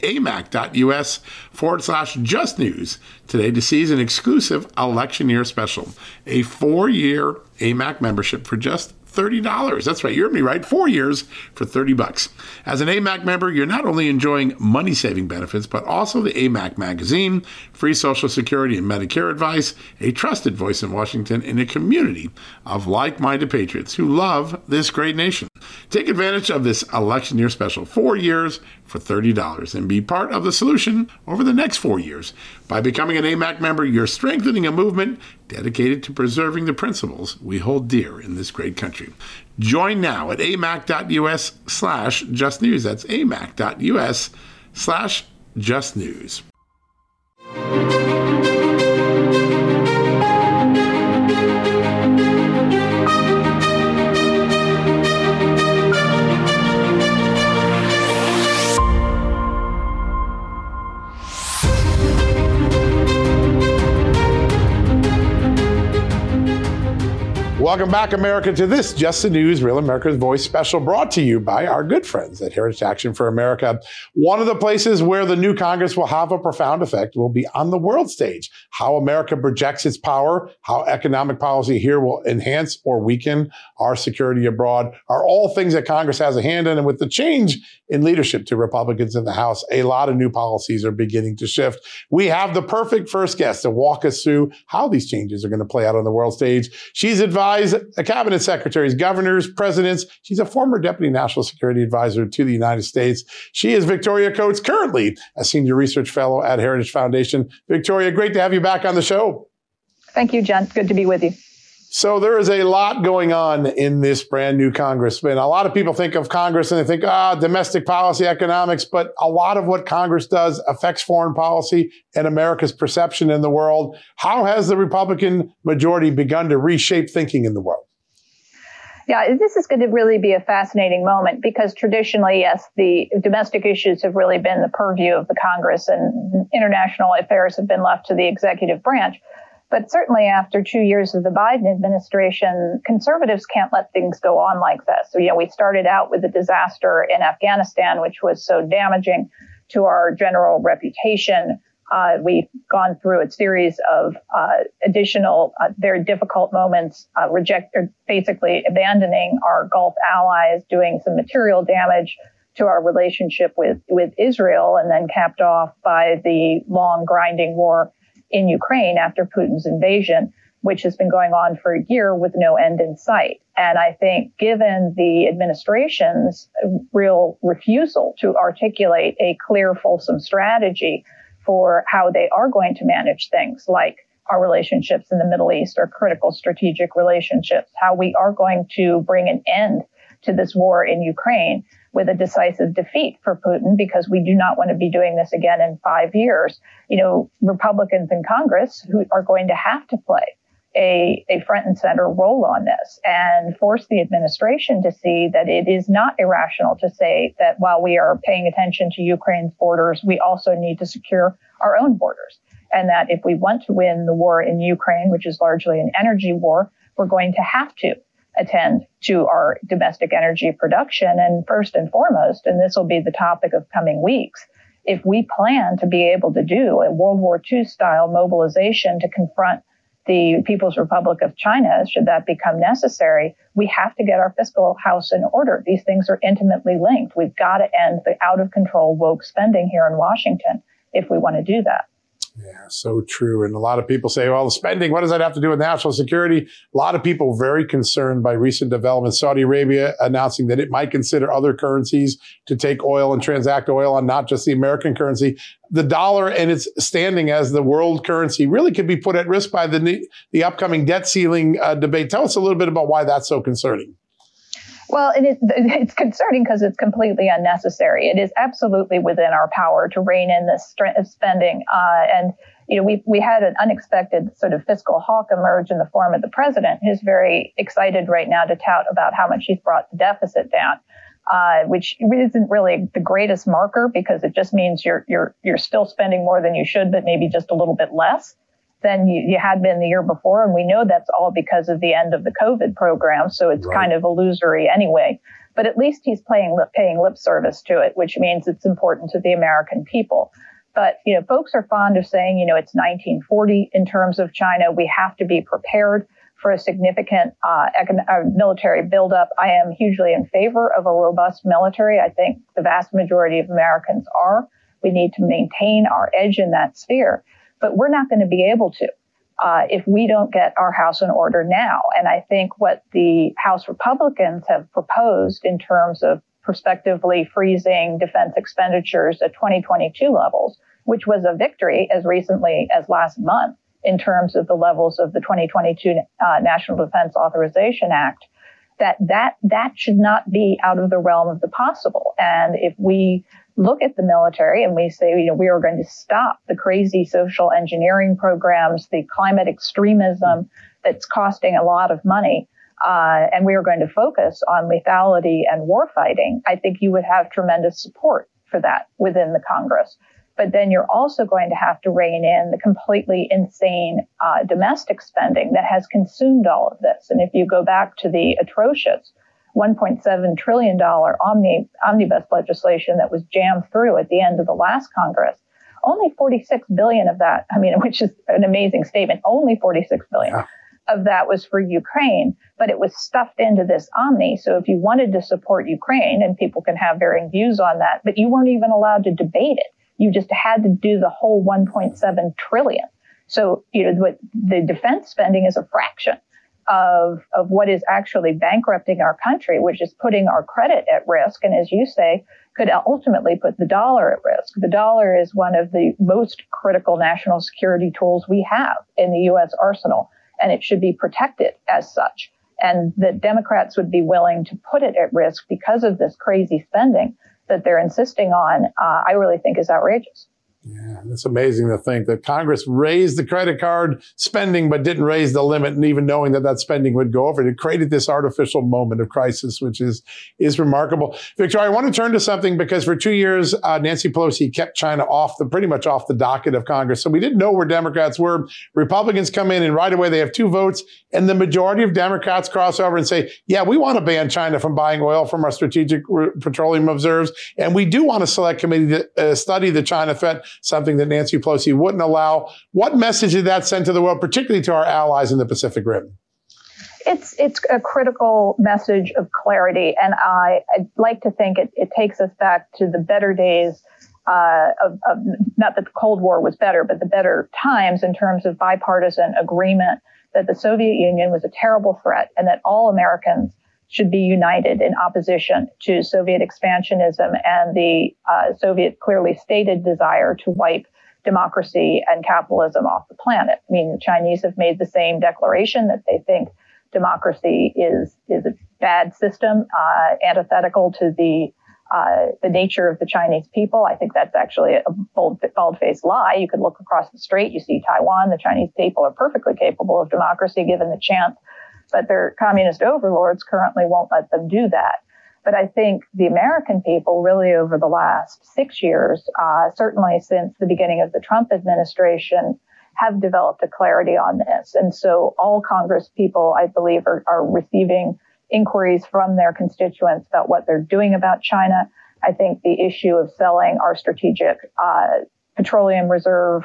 amac.us/justnews today to seize an exclusive election year special, a 4-year AMAC membership for just $30. That's right. You heard me right. 4 years for $30. As an AMAC member, you're not only enjoying money-saving benefits, but also the AMAC magazine, free Social Security and Medicare advice, a trusted voice in Washington, and a community of like-minded patriots who love this great nation. Take advantage of this election year special, 4 years for $30, and be part of the solution over the next 4 years. By becoming an AMAC member, you're strengthening a movement dedicated to preserving the principles we hold dear in this great country. Join now at amac.us/justnews. That's amac.us/justnews. Welcome back, America, to this Just the News, Real America's Voice special brought to you by our good friends at Heritage Action for America. One of the places where the new Congress will have a profound effect will be on the world stage. How America projects its power, how economic policy here will enhance or weaken our security abroad are all things that Congress has a hand in. And with the change in leadership to Republicans in the House, a lot of new policies are beginning to shift. We have the perfect first guest to walk us through how these changes are going to play out on the world stage. She's advised cabinet secretaries, governors, presidents. She's a former deputy national security advisor to the United States. She is Victoria Coates, currently a senior research fellow at Heritage Foundation. Victoria, great to have you back on the show. Thank you, Jen. Good to be with you. So there is a lot going on in this brand new Congress. And a lot of people think of Congress and they think, domestic policy, economics, but a lot of what Congress does affects foreign policy and America's perception in the world. How has the Republican majority begun to reshape thinking in the world? Yeah, this is going to really be a fascinating moment because traditionally, yes, the domestic issues have really been the purview of the Congress and international affairs have been left to the executive branch. But certainly after 2 years of the Biden administration, conservatives can't let things go on like this. So, we started out with the disaster in Afghanistan, which was so damaging to our general reputation. We've gone through a series of additional very difficult moments, basically abandoning our Gulf allies, doing some material damage to our relationship with Israel, and then capped off by the long grinding war in Ukraine after Putin's invasion, which has been going on for a year with no end in sight. And I think given the administration's real refusal to articulate a clear, fulsome strategy for how they are going to manage things like our relationships in the Middle East or critical strategic relationships, how we are going to bring an end to this war in Ukraine with a decisive defeat for Putin, because we do not want to be doing this again in 5 years. Republicans in Congress who are going to have to play a front and center role on this and force the administration to see that it is not irrational to say that while we are paying attention to Ukraine's borders, we also need to secure our own borders. And that if we want to win the war in Ukraine, which is largely an energy war, we're going to have to attend to our domestic energy production. And first and foremost, and this will be the topic of coming weeks, if we plan to be able to do a World War II style mobilization to confront the People's Republic of China, should that become necessary, we have to get our fiscal house in order. These things are intimately linked. We've got to end the out of control woke spending here in Washington if we want to do that. Yeah, so true. And a lot of people say, well, the spending, what does that have to do with national security? A lot of people very concerned by recent developments. Saudi Arabia announcing that it might consider other currencies to take oil and transact oil on, not just the American currency. The dollar and its standing as the world currency really could be put at risk by the upcoming debt ceiling debate. Tell us a little bit about why that's so concerning. Well, it's concerning because it's completely unnecessary. It is absolutely within our power to rein in this spending. We had an unexpected sort of fiscal hawk emerge in the form of the president, who's very excited right now to tout about how much he's brought the deficit down, which isn't really the greatest marker, because it just means you're still spending more than you should, but maybe just a little bit less than you had been the year before. And we know that's all because of the end of the COVID program. So it's kind of illusory anyway. But at least he's paying lip service to it, which means it's important to the American people. But, folks are fond of saying, it's 1940 in terms of China. We have to be prepared for a significant military buildup. I am hugely in favor of a robust military. I think the vast majority of Americans are. We need to maintain our edge in that sphere. But we're not going to be able to if we don't get our house in order now. And I think what the House Republicans have proposed in terms of prospectively freezing defense expenditures at 2022 levels, which was a victory as recently as last month in terms of the levels of the 2022 National Defense Authorization Act, that should not be out of the realm of the possible. And if we look at the military and we say, we are going to stop the crazy social engineering programs, the climate extremism that's costing a lot of money, and we are going to focus on lethality and war fighting, I think you would have tremendous support for that within the Congress. But then you're also going to have to rein in the completely insane domestic spending that has consumed all of this. And if you go back to the atrocious $1.7 trillion omnibus legislation that was jammed through at the end of the last Congress, only 46 billion of that, which is an amazing statement, only 46 billion of that was for Ukraine, but it was stuffed into this omni. So if you wanted to support Ukraine, and people can have varying views on that, but you weren't even allowed to debate it. You just had to do the whole 1.7 trillion. So, the defense spending is a fraction of what is actually bankrupting our country, which is putting our credit at risk. And as you say, could ultimately put the dollar at risk. The dollar is one of the most critical national security tools we have in the U.S. arsenal, and it should be protected as such. And the Democrats would be willing to put it at risk because of this crazy spending that they're insisting on, I really think is outrageous. Yeah, it's amazing to think that Congress raised the credit card spending, but didn't raise the limit, and even knowing that spending would go over it. It created this artificial moment of crisis, which is remarkable. Victoria, I want to turn to something, because for 2 years, Nancy Pelosi kept China pretty much off the docket of Congress. So we didn't know where Democrats were. Republicans come in and right away they have 2 votes, and the majority of Democrats cross over and say, yeah, we want to ban China from buying oil from our strategic petroleum reserves. And we do want a select committee to study the China threat, something that Nancy Pelosi wouldn't allow. What message did that send to the world, particularly to our allies in the Pacific Rim? It's a critical message of clarity. And I'd like to think it takes us back to the better days of not that the Cold War was better, but the better times in terms of bipartisan agreement that the Soviet Union was a terrible threat and that all Americans should be united in opposition to Soviet expansionism and the Soviet clearly stated desire to wipe democracy and capitalism off the planet. I mean, the Chinese have made the same declaration that they think democracy is a bad system, antithetical to the nature of the Chinese people. I think that's actually a bald-faced lie. You could look across the strait, you see Taiwan, the Chinese people are perfectly capable of democracy given the chance, but their communist overlords currently won't let them do that. But I think the American people really over the last 6 years, certainly since the beginning of the Trump administration, have developed a clarity on this. And so all Congress people, I believe, are receiving inquiries from their constituents about what they're doing about China. I think the issue of selling our strategic petroleum reserve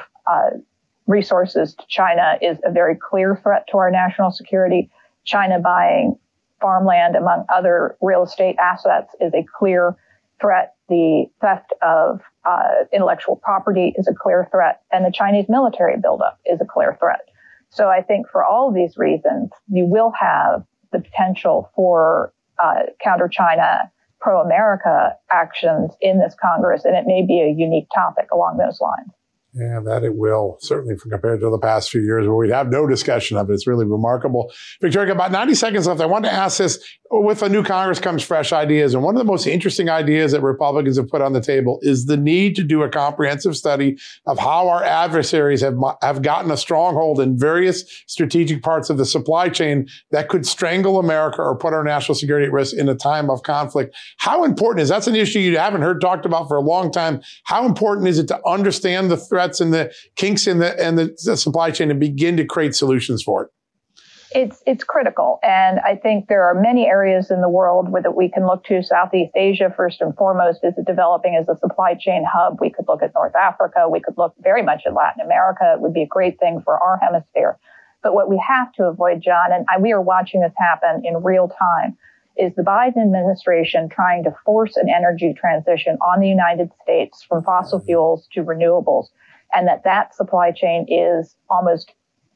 resources to China is a very clear threat to our national security. China buying farmland, among other real estate assets, is a clear threat. The theft of intellectual property is a clear threat. And the Chinese military buildup is a clear threat. So I think for all of these reasons, you will have the potential for counter-China, pro-America actions in this Congress, and it may be a unique topic along those lines. Yeah, that it will, certainly compared to the past few years where we'd have no discussion of it. It's really remarkable. Victoria, about 90 seconds left. I wanted to ask this. With a new Congress comes fresh ideas. And one of the most interesting ideas that Republicans have put on the table is the need to do a comprehensive study of how our adversaries have gotten a stronghold in various strategic parts of the supply chain that could strangle America or put our national security at risk in a time of conflict. How important is that's an issue you haven't heard talked about for a long time. How important is it to understand the threats and the kinks in the supply chain and begin to create solutions for it? It's critical. And I think there are many areas in the world that we can look to. Southeast Asia, first and foremost, is developing as a supply chain hub. We could look at North Africa. We could look very much at Latin America. It would be a great thing for our hemisphere. But what we have to avoid, John, and we are watching this happen in real time, is the Biden administration trying to force an energy transition on the United States from fossil fuels to renewables, and that supply chain is almost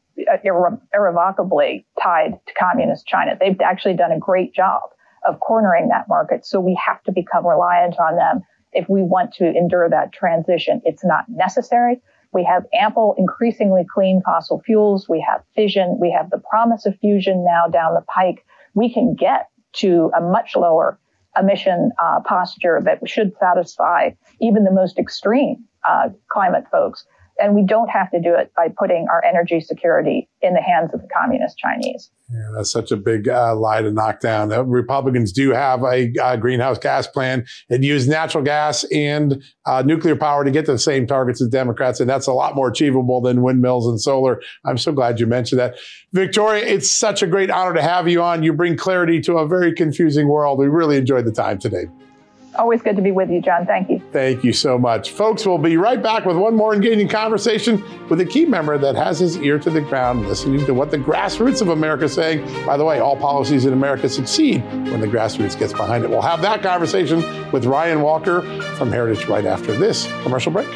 irrevocably tied to communist China. They've actually done a great job of cornering that market. So we have to become reliant on them if we want to endure that transition. It's not necessary. We have ample, increasingly clean fossil fuels. We have fission. We have the promise of fusion now down the pike. We can get to a much lower emission posture that should satisfy even the most extreme climate folks. And we don't have to do it by putting our energy security in the hands of the communist Chinese. Yeah, that's such a big lie to knock down. Republicans do have a greenhouse gas plan and use natural gas and nuclear power to get to the same targets as Democrats. And that's a lot more achievable than windmills and solar. I'm so glad you mentioned that. Victoria, it's such a great honor to have you on. You bring clarity to a very confusing world. We really enjoyed the time today. Always good to be with you, John. Thank you. Thank you so much. Folks, we'll be right back with one more engaging conversation with a key member that has his ear to the ground, listening to what the grassroots of America is saying. By the way, all policies in America succeed when the grassroots gets behind it. We'll have that conversation with Ryan Walker from Heritage right after this commercial break.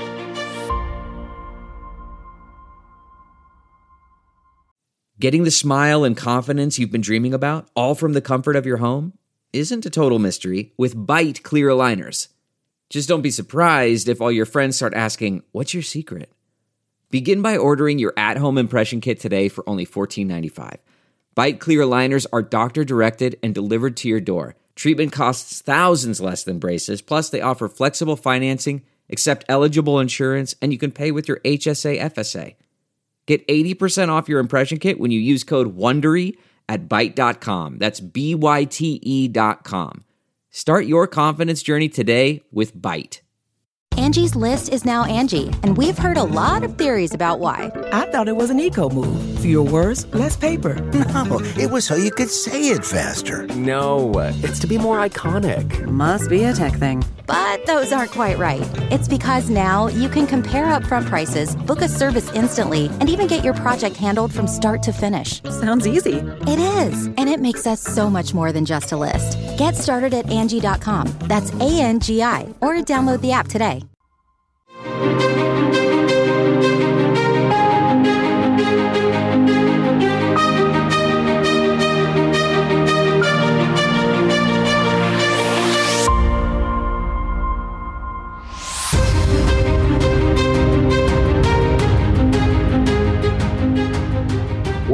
Getting the smile and confidence you've been dreaming about, all from the comfort of your home, isn't a total mystery with Byte clear aligners. Just don't be surprised if all your friends start asking, "What's your secret?" Begin by ordering your at-home impression kit today for only $14.95. Byte clear aligners are doctor-directed and delivered to your door. Treatment costs thousands less than braces, plus they offer flexible financing, accept eligible insurance, and you can pay with your HSA FSA. Get 80% off your impression kit when you use code WONDERY at Byte.com. That's BYTE.com. Start your confidence journey today with Byte. Angie's List is now Angie, and we've heard a lot of theories about why. I thought it was an eco move. Fewer words, less paper. No, it was so you could say it faster. No, it's to be more iconic. Must be a tech thing. But those aren't quite right. It's because now you can compare upfront prices, book a service instantly, and even get your project handled from start to finish. Sounds easy. It is, and it makes us so much more than just a list. Get started at Angie.com. That's ANGI, or download the app today.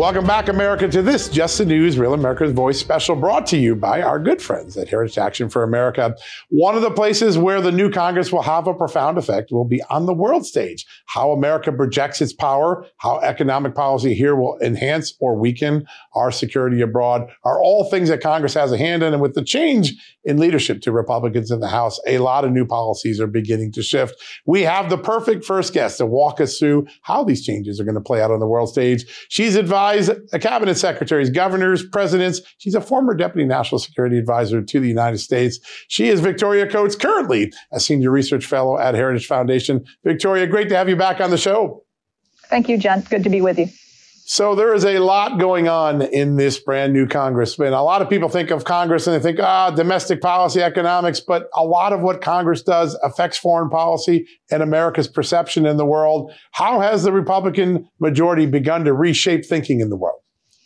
Welcome back, America, to this Just the News, Real America's Voice special, brought to you by our good friends at Heritage Action for America. One of the places where the new Congress will have a profound effect will be on the world stage. How America projects its power, how economic policy here will enhance or weaken our security abroad are all things that Congress has a hand in. And with the change in leadership to Republicans in the House, a lot of new policies are beginning to shift. We have the perfect first guest to walk us through how these changes are going to play out on the world stage. She's advised cabinet secretaries, governors, presidents. She's a former deputy national security advisor to the United States. She is Victoria Coates, currently a senior research fellow at Heritage Foundation. Victoria, great to have you back on the show. Thank you, Jen. Good to be with you. So there is a lot going on in this brand new Congress. And a lot of people think of Congress and they think, domestic policy, economics, but a lot of what Congress does affects foreign policy and America's perception in the world. How has the Republican majority begun to reshape thinking in the world?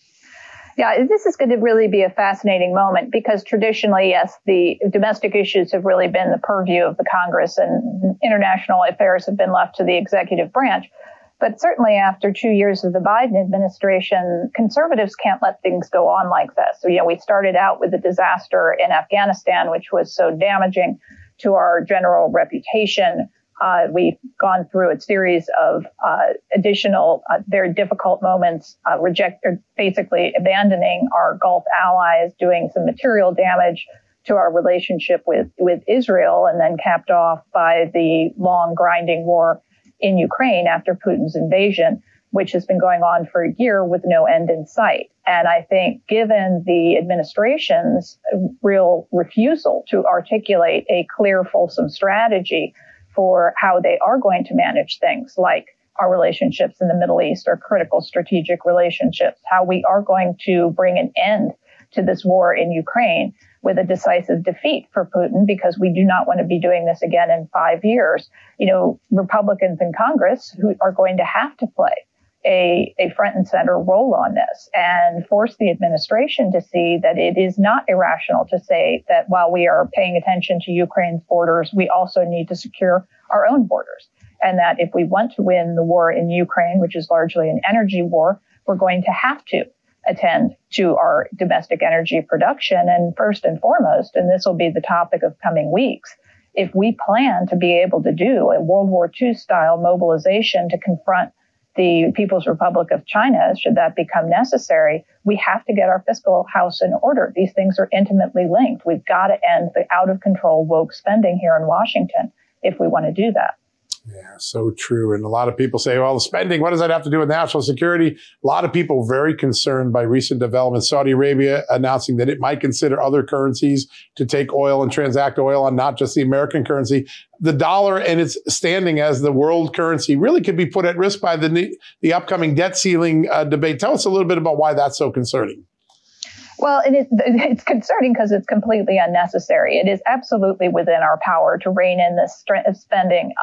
Yeah, this is going to really be a fascinating moment because traditionally, yes, the domestic issues have really been the purview of the Congress and international affairs have been left to the executive branch. But certainly after 2 years of the Biden administration, conservatives can't let things go on like this. So, we started out with the disaster in Afghanistan, which was so damaging to our general reputation. We've gone through a series of additional very difficult moments, basically abandoning our Gulf allies, doing some material damage to our relationship with Israel, and then capped off by the long grinding war in Ukraine after Putin's invasion, which has been going on for a year with no end in sight. And I think given the administration's real refusal to articulate a clear, fulsome strategy for how they are going to manage things like our relationships in the Middle East, our critical strategic relationships, how we are going to bring an end to this war in Ukraine with a decisive defeat for Putin, because we do not want to be doing this again in 5 years. Republicans in Congress who are going to have to play a front and center role on this and force the administration to see that it is not irrational to say that while we are paying attention to Ukraine's borders, we also need to secure our own borders. And that if we want to win the war in Ukraine, which is largely an energy war, we're going to have to attend to our domestic energy production. And first and foremost, and this will be the topic of coming weeks, if we plan to be able to do a World War II style mobilization to confront the People's Republic of China, should that become necessary, we have to get our fiscal house in order. These things are intimately linked. We've got to end the out of control woke spending here in Washington if we want to do that. Yeah, so true. And a lot of people say, well, the spending, what does that have to do with national security? A lot of people very concerned by recent developments. Saudi Arabia announcing that it might consider other currencies to take oil and transact oil on, not just the American currency. The dollar and its standing as the world currency really could be put at risk by the upcoming debt ceiling debate. Tell us a little bit about why that's so concerning. Well, it's concerning because it's completely unnecessary. It is absolutely within our power to rein in this spending.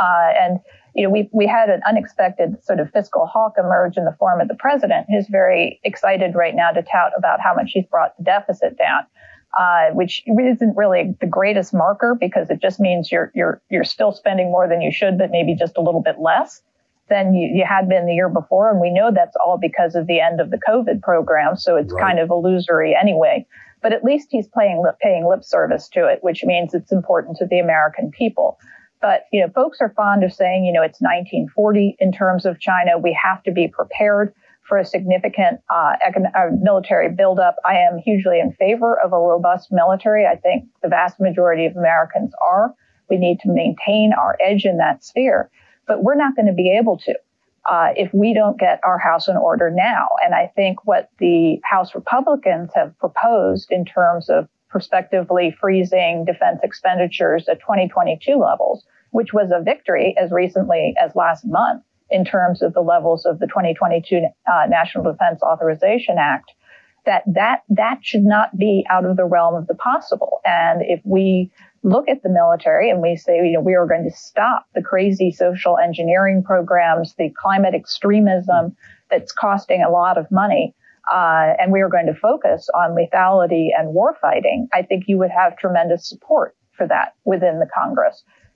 We had an unexpected sort of fiscal hawk emerge in the form of the president, who's very excited right now to tout about how much he's brought the deficit down, which isn't really the greatest marker because it just means you're still spending more than you should, but maybe just a little bit less than you had been the year before. And we know that's all because of the end of the COVID program. So it's kind of illusory anyway. But at least he's paying lip service to it, which means it's important to the American people. But, folks are fond of saying, it's 1940 in terms of China. We have to be prepared for a significant military buildup. I am hugely in favor of a robust military. I think the vast majority of Americans are. We need to maintain our edge in that sphere. But we're not going to be able to if we don't get our house in order now. And I think what the House Republicans have proposed in terms of prospectively freezing defense expenditures at 2022 levels, which was a victory as recently as last month in terms of the levels of the 2022 National Defense Authorization Act, that should not be out of the realm of the possible. And if we look at the military and we say, we are going to stop the crazy social engineering programs, the climate extremism that's costing a lot of money, and we are going to focus on lethality and war fighting, I think you would have tremendous support for that within the Congress.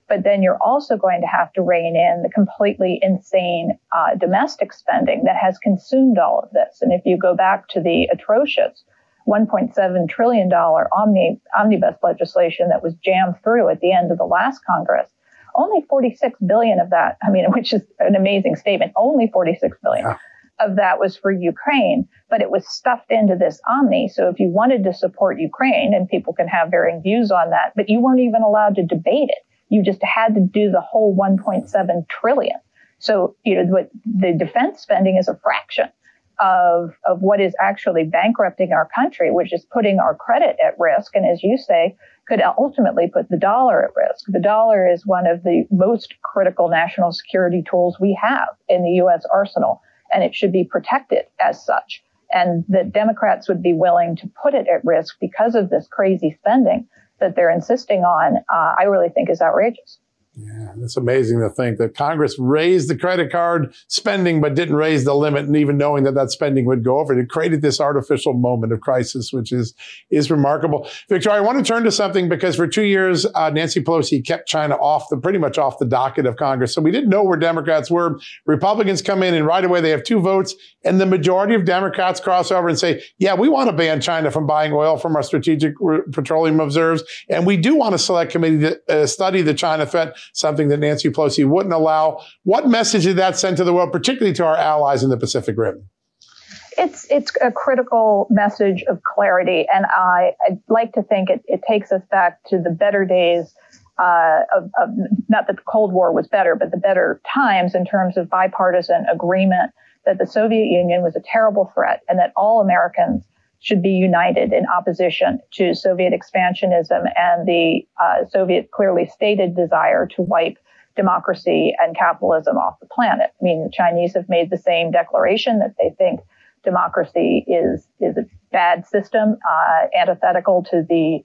But then you're also going to have to rein in the completely insane domestic spending that has consumed all of this. And if you go back to the atrocious $1.7 trillion omnibus legislation that was jammed through at the end of the last Congress, only 46 billion of that, which is an amazing statement, only 46 billion of that was for Ukraine, but it was stuffed into this omni. So if you wanted to support Ukraine, and people can have varying views on that, but you weren't even allowed to debate it. You just had to do the whole 1.7 trillion. So, what the defense spending is a fraction of what is actually bankrupting our country, which is putting our credit at risk. And as you say, could ultimately put the dollar at risk. The dollar is one of the most critical national security tools we have in the U.S. arsenal, and it should be protected as such. And the Democrats would be willing to put it at risk because of this crazy spending that they're insisting on, I really think is outrageous. Yeah, it's amazing to think that Congress raised the credit card spending, but didn't raise the limit, and even knowing that spending would go over it. It created this artificial moment of crisis, which is remarkable. Victoria, I want to turn to something because for 2 years, Nancy Pelosi kept China pretty much off the docket of Congress. So we didn't know where Democrats were. Republicans come in and right away they have 2 votes, and the majority of Democrats cross over and say, yeah, we want to ban China from buying oil from our strategic petroleum reserves. And we do want a select committee to study the China threat, something that Nancy Pelosi wouldn't allow. What message did that send to the world, particularly to our allies in the Pacific Rim? It's a critical message of clarity. And I'd like to think it takes us back to the better days of not that the Cold War was better, but the better times in terms of bipartisan agreement that the Soviet Union was a terrible threat and that all Americans should be united in opposition to Soviet expansionism and the Soviet clearly stated desire to wipe democracy and capitalism off the planet. I mean, the Chinese have made the same declaration that they think democracy is a bad system, antithetical to the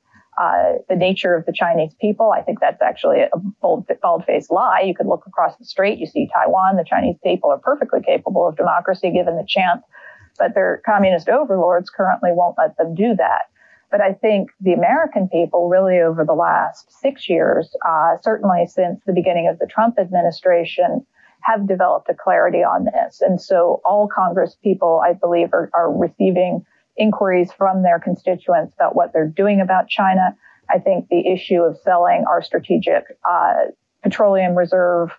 nature of the Chinese people. I think that's actually a bald-faced lie. You could look across the strait, you see Taiwan. The Chinese people are perfectly capable of democracy given the chance, but their communist overlords currently won't let them do that. But I think the American people really over the last 6 years, certainly since the beginning of the Trump administration, have developed a clarity on this. And so all Congress people, I believe, are receiving inquiries from their constituents about what they're doing about China. I think the issue of selling our strategic petroleum reserve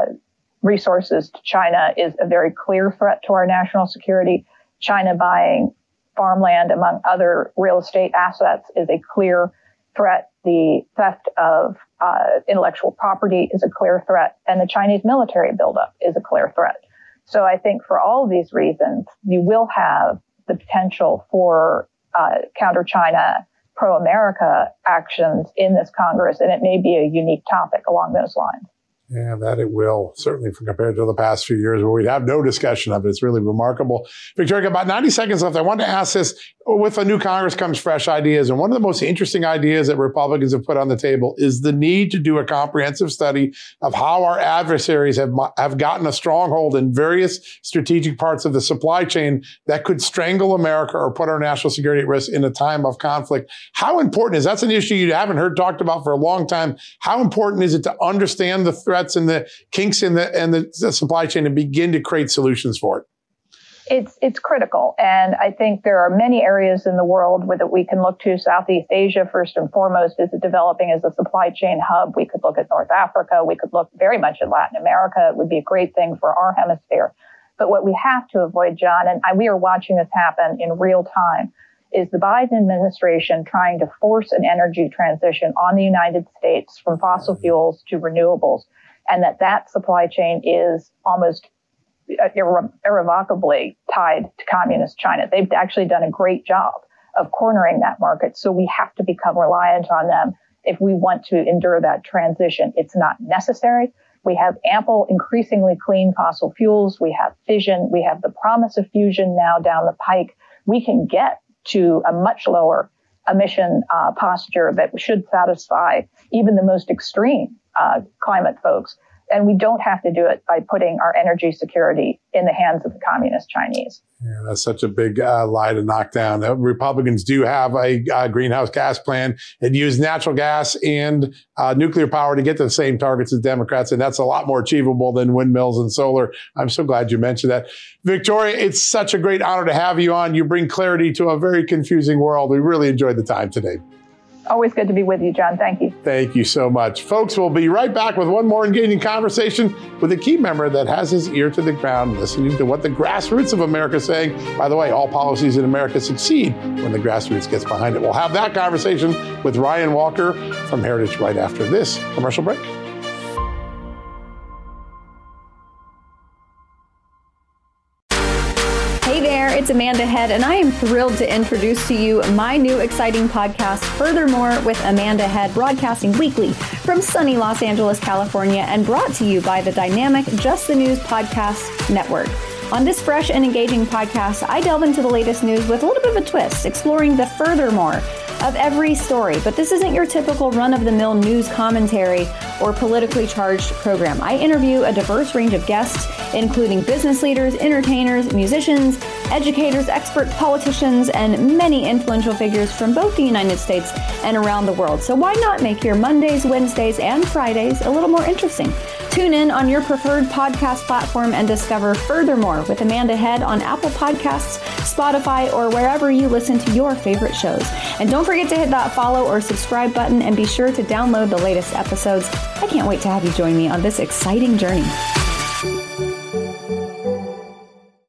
resources to China is a very clear threat to our national security. China buying farmland, among other real estate assets, is a clear threat. The theft of intellectual property is a clear threat. And the Chinese military buildup is a clear threat. So I think for all of these reasons, you will have the potential for counter-China, pro-America actions in this Congress. And it may be a unique topic along those lines. Yeah, that it will, certainly compared to the past few years where we'd have no discussion of it. It's really remarkable. Victoria, about 90 seconds left. I wanted to ask this. With a new Congress comes fresh ideas. And one of the most interesting ideas that Republicans have put on the table is the need to do a comprehensive study of how our adversaries have gotten a stronghold in various strategic parts of the supply chain that could strangle America or put our national security at risk in a time of conflict. How important is that's an issue you haven't heard talked about for a long time. How important is it to understand the threats and the kinks in the supply chain and begin to create solutions for it? It's critical. And I think there are many areas in the world that we can look to. Southeast Asia, first and foremost, is developing as a supply chain hub. We could look at North Africa. We could look very much at Latin America. It would be a great thing for our hemisphere. But what we have to avoid, John, and we are watching this happen in real time, is the Biden administration trying to force an energy transition on the United States from fossil fuels to renewables, and that supply chain is almost irrevocably tied to communist China. They've actually done a great job of cornering that market. So we have to become reliant on them if we want to endure that transition. It's not necessary. We have ample, increasingly clean fossil fuels. We have fission. We have the promise of fusion now down the pike. We can get to a much lower emission posture that should satisfy even the most extreme climate folks. And we don't have to do it by putting our energy security in the hands of the communist Chinese. Yeah, that's such a big lie to knock down. Republicans do have a greenhouse gas plan and use natural gas and nuclear power to get to the same targets as Democrats, and that's a lot more achievable than windmills and solar. I'm so glad you mentioned that. Victoria, it's such a great honor to have you on. You bring clarity to a very confusing world. We really enjoyed the time today. Always good to be with you, John. Thank you. Thank you so much. Folks, we'll be right back with one more engaging conversation with a key member that has his ear to the ground, listening to what the grassroots of America is saying. By the way, all policies in America succeed when the grassroots gets behind it. We'll have that conversation with Ryan Walker from Heritage right after this commercial break. Hey there, it's Amanda Head, and I am thrilled to introduce to you my new exciting podcast, Furthermore with Amanda Head, broadcasting weekly from sunny Los Angeles, California, and brought to you by the dynamic Just the News Podcast Network. On this fresh and engaging podcast, I delve into the latest news with a little bit of a twist, exploring the furthermore of every story. But this isn't your typical run-of-the-mill news commentary or politically charged program. I interview a diverse range of guests, including business leaders, entertainers, musicians, educators, experts, politicians, and many influential figures from both the United States and around the world. So why not make your Mondays, Wednesdays, and Fridays a little more interesting? Tune in on your preferred podcast platform and discover Furthermore with Amanda Head on Apple Podcasts, Spotify, or wherever you listen to your favorite shows. And don't forget to hit that follow or subscribe button and be sure to download the latest episodes. I can't wait to have you join me on this exciting journey.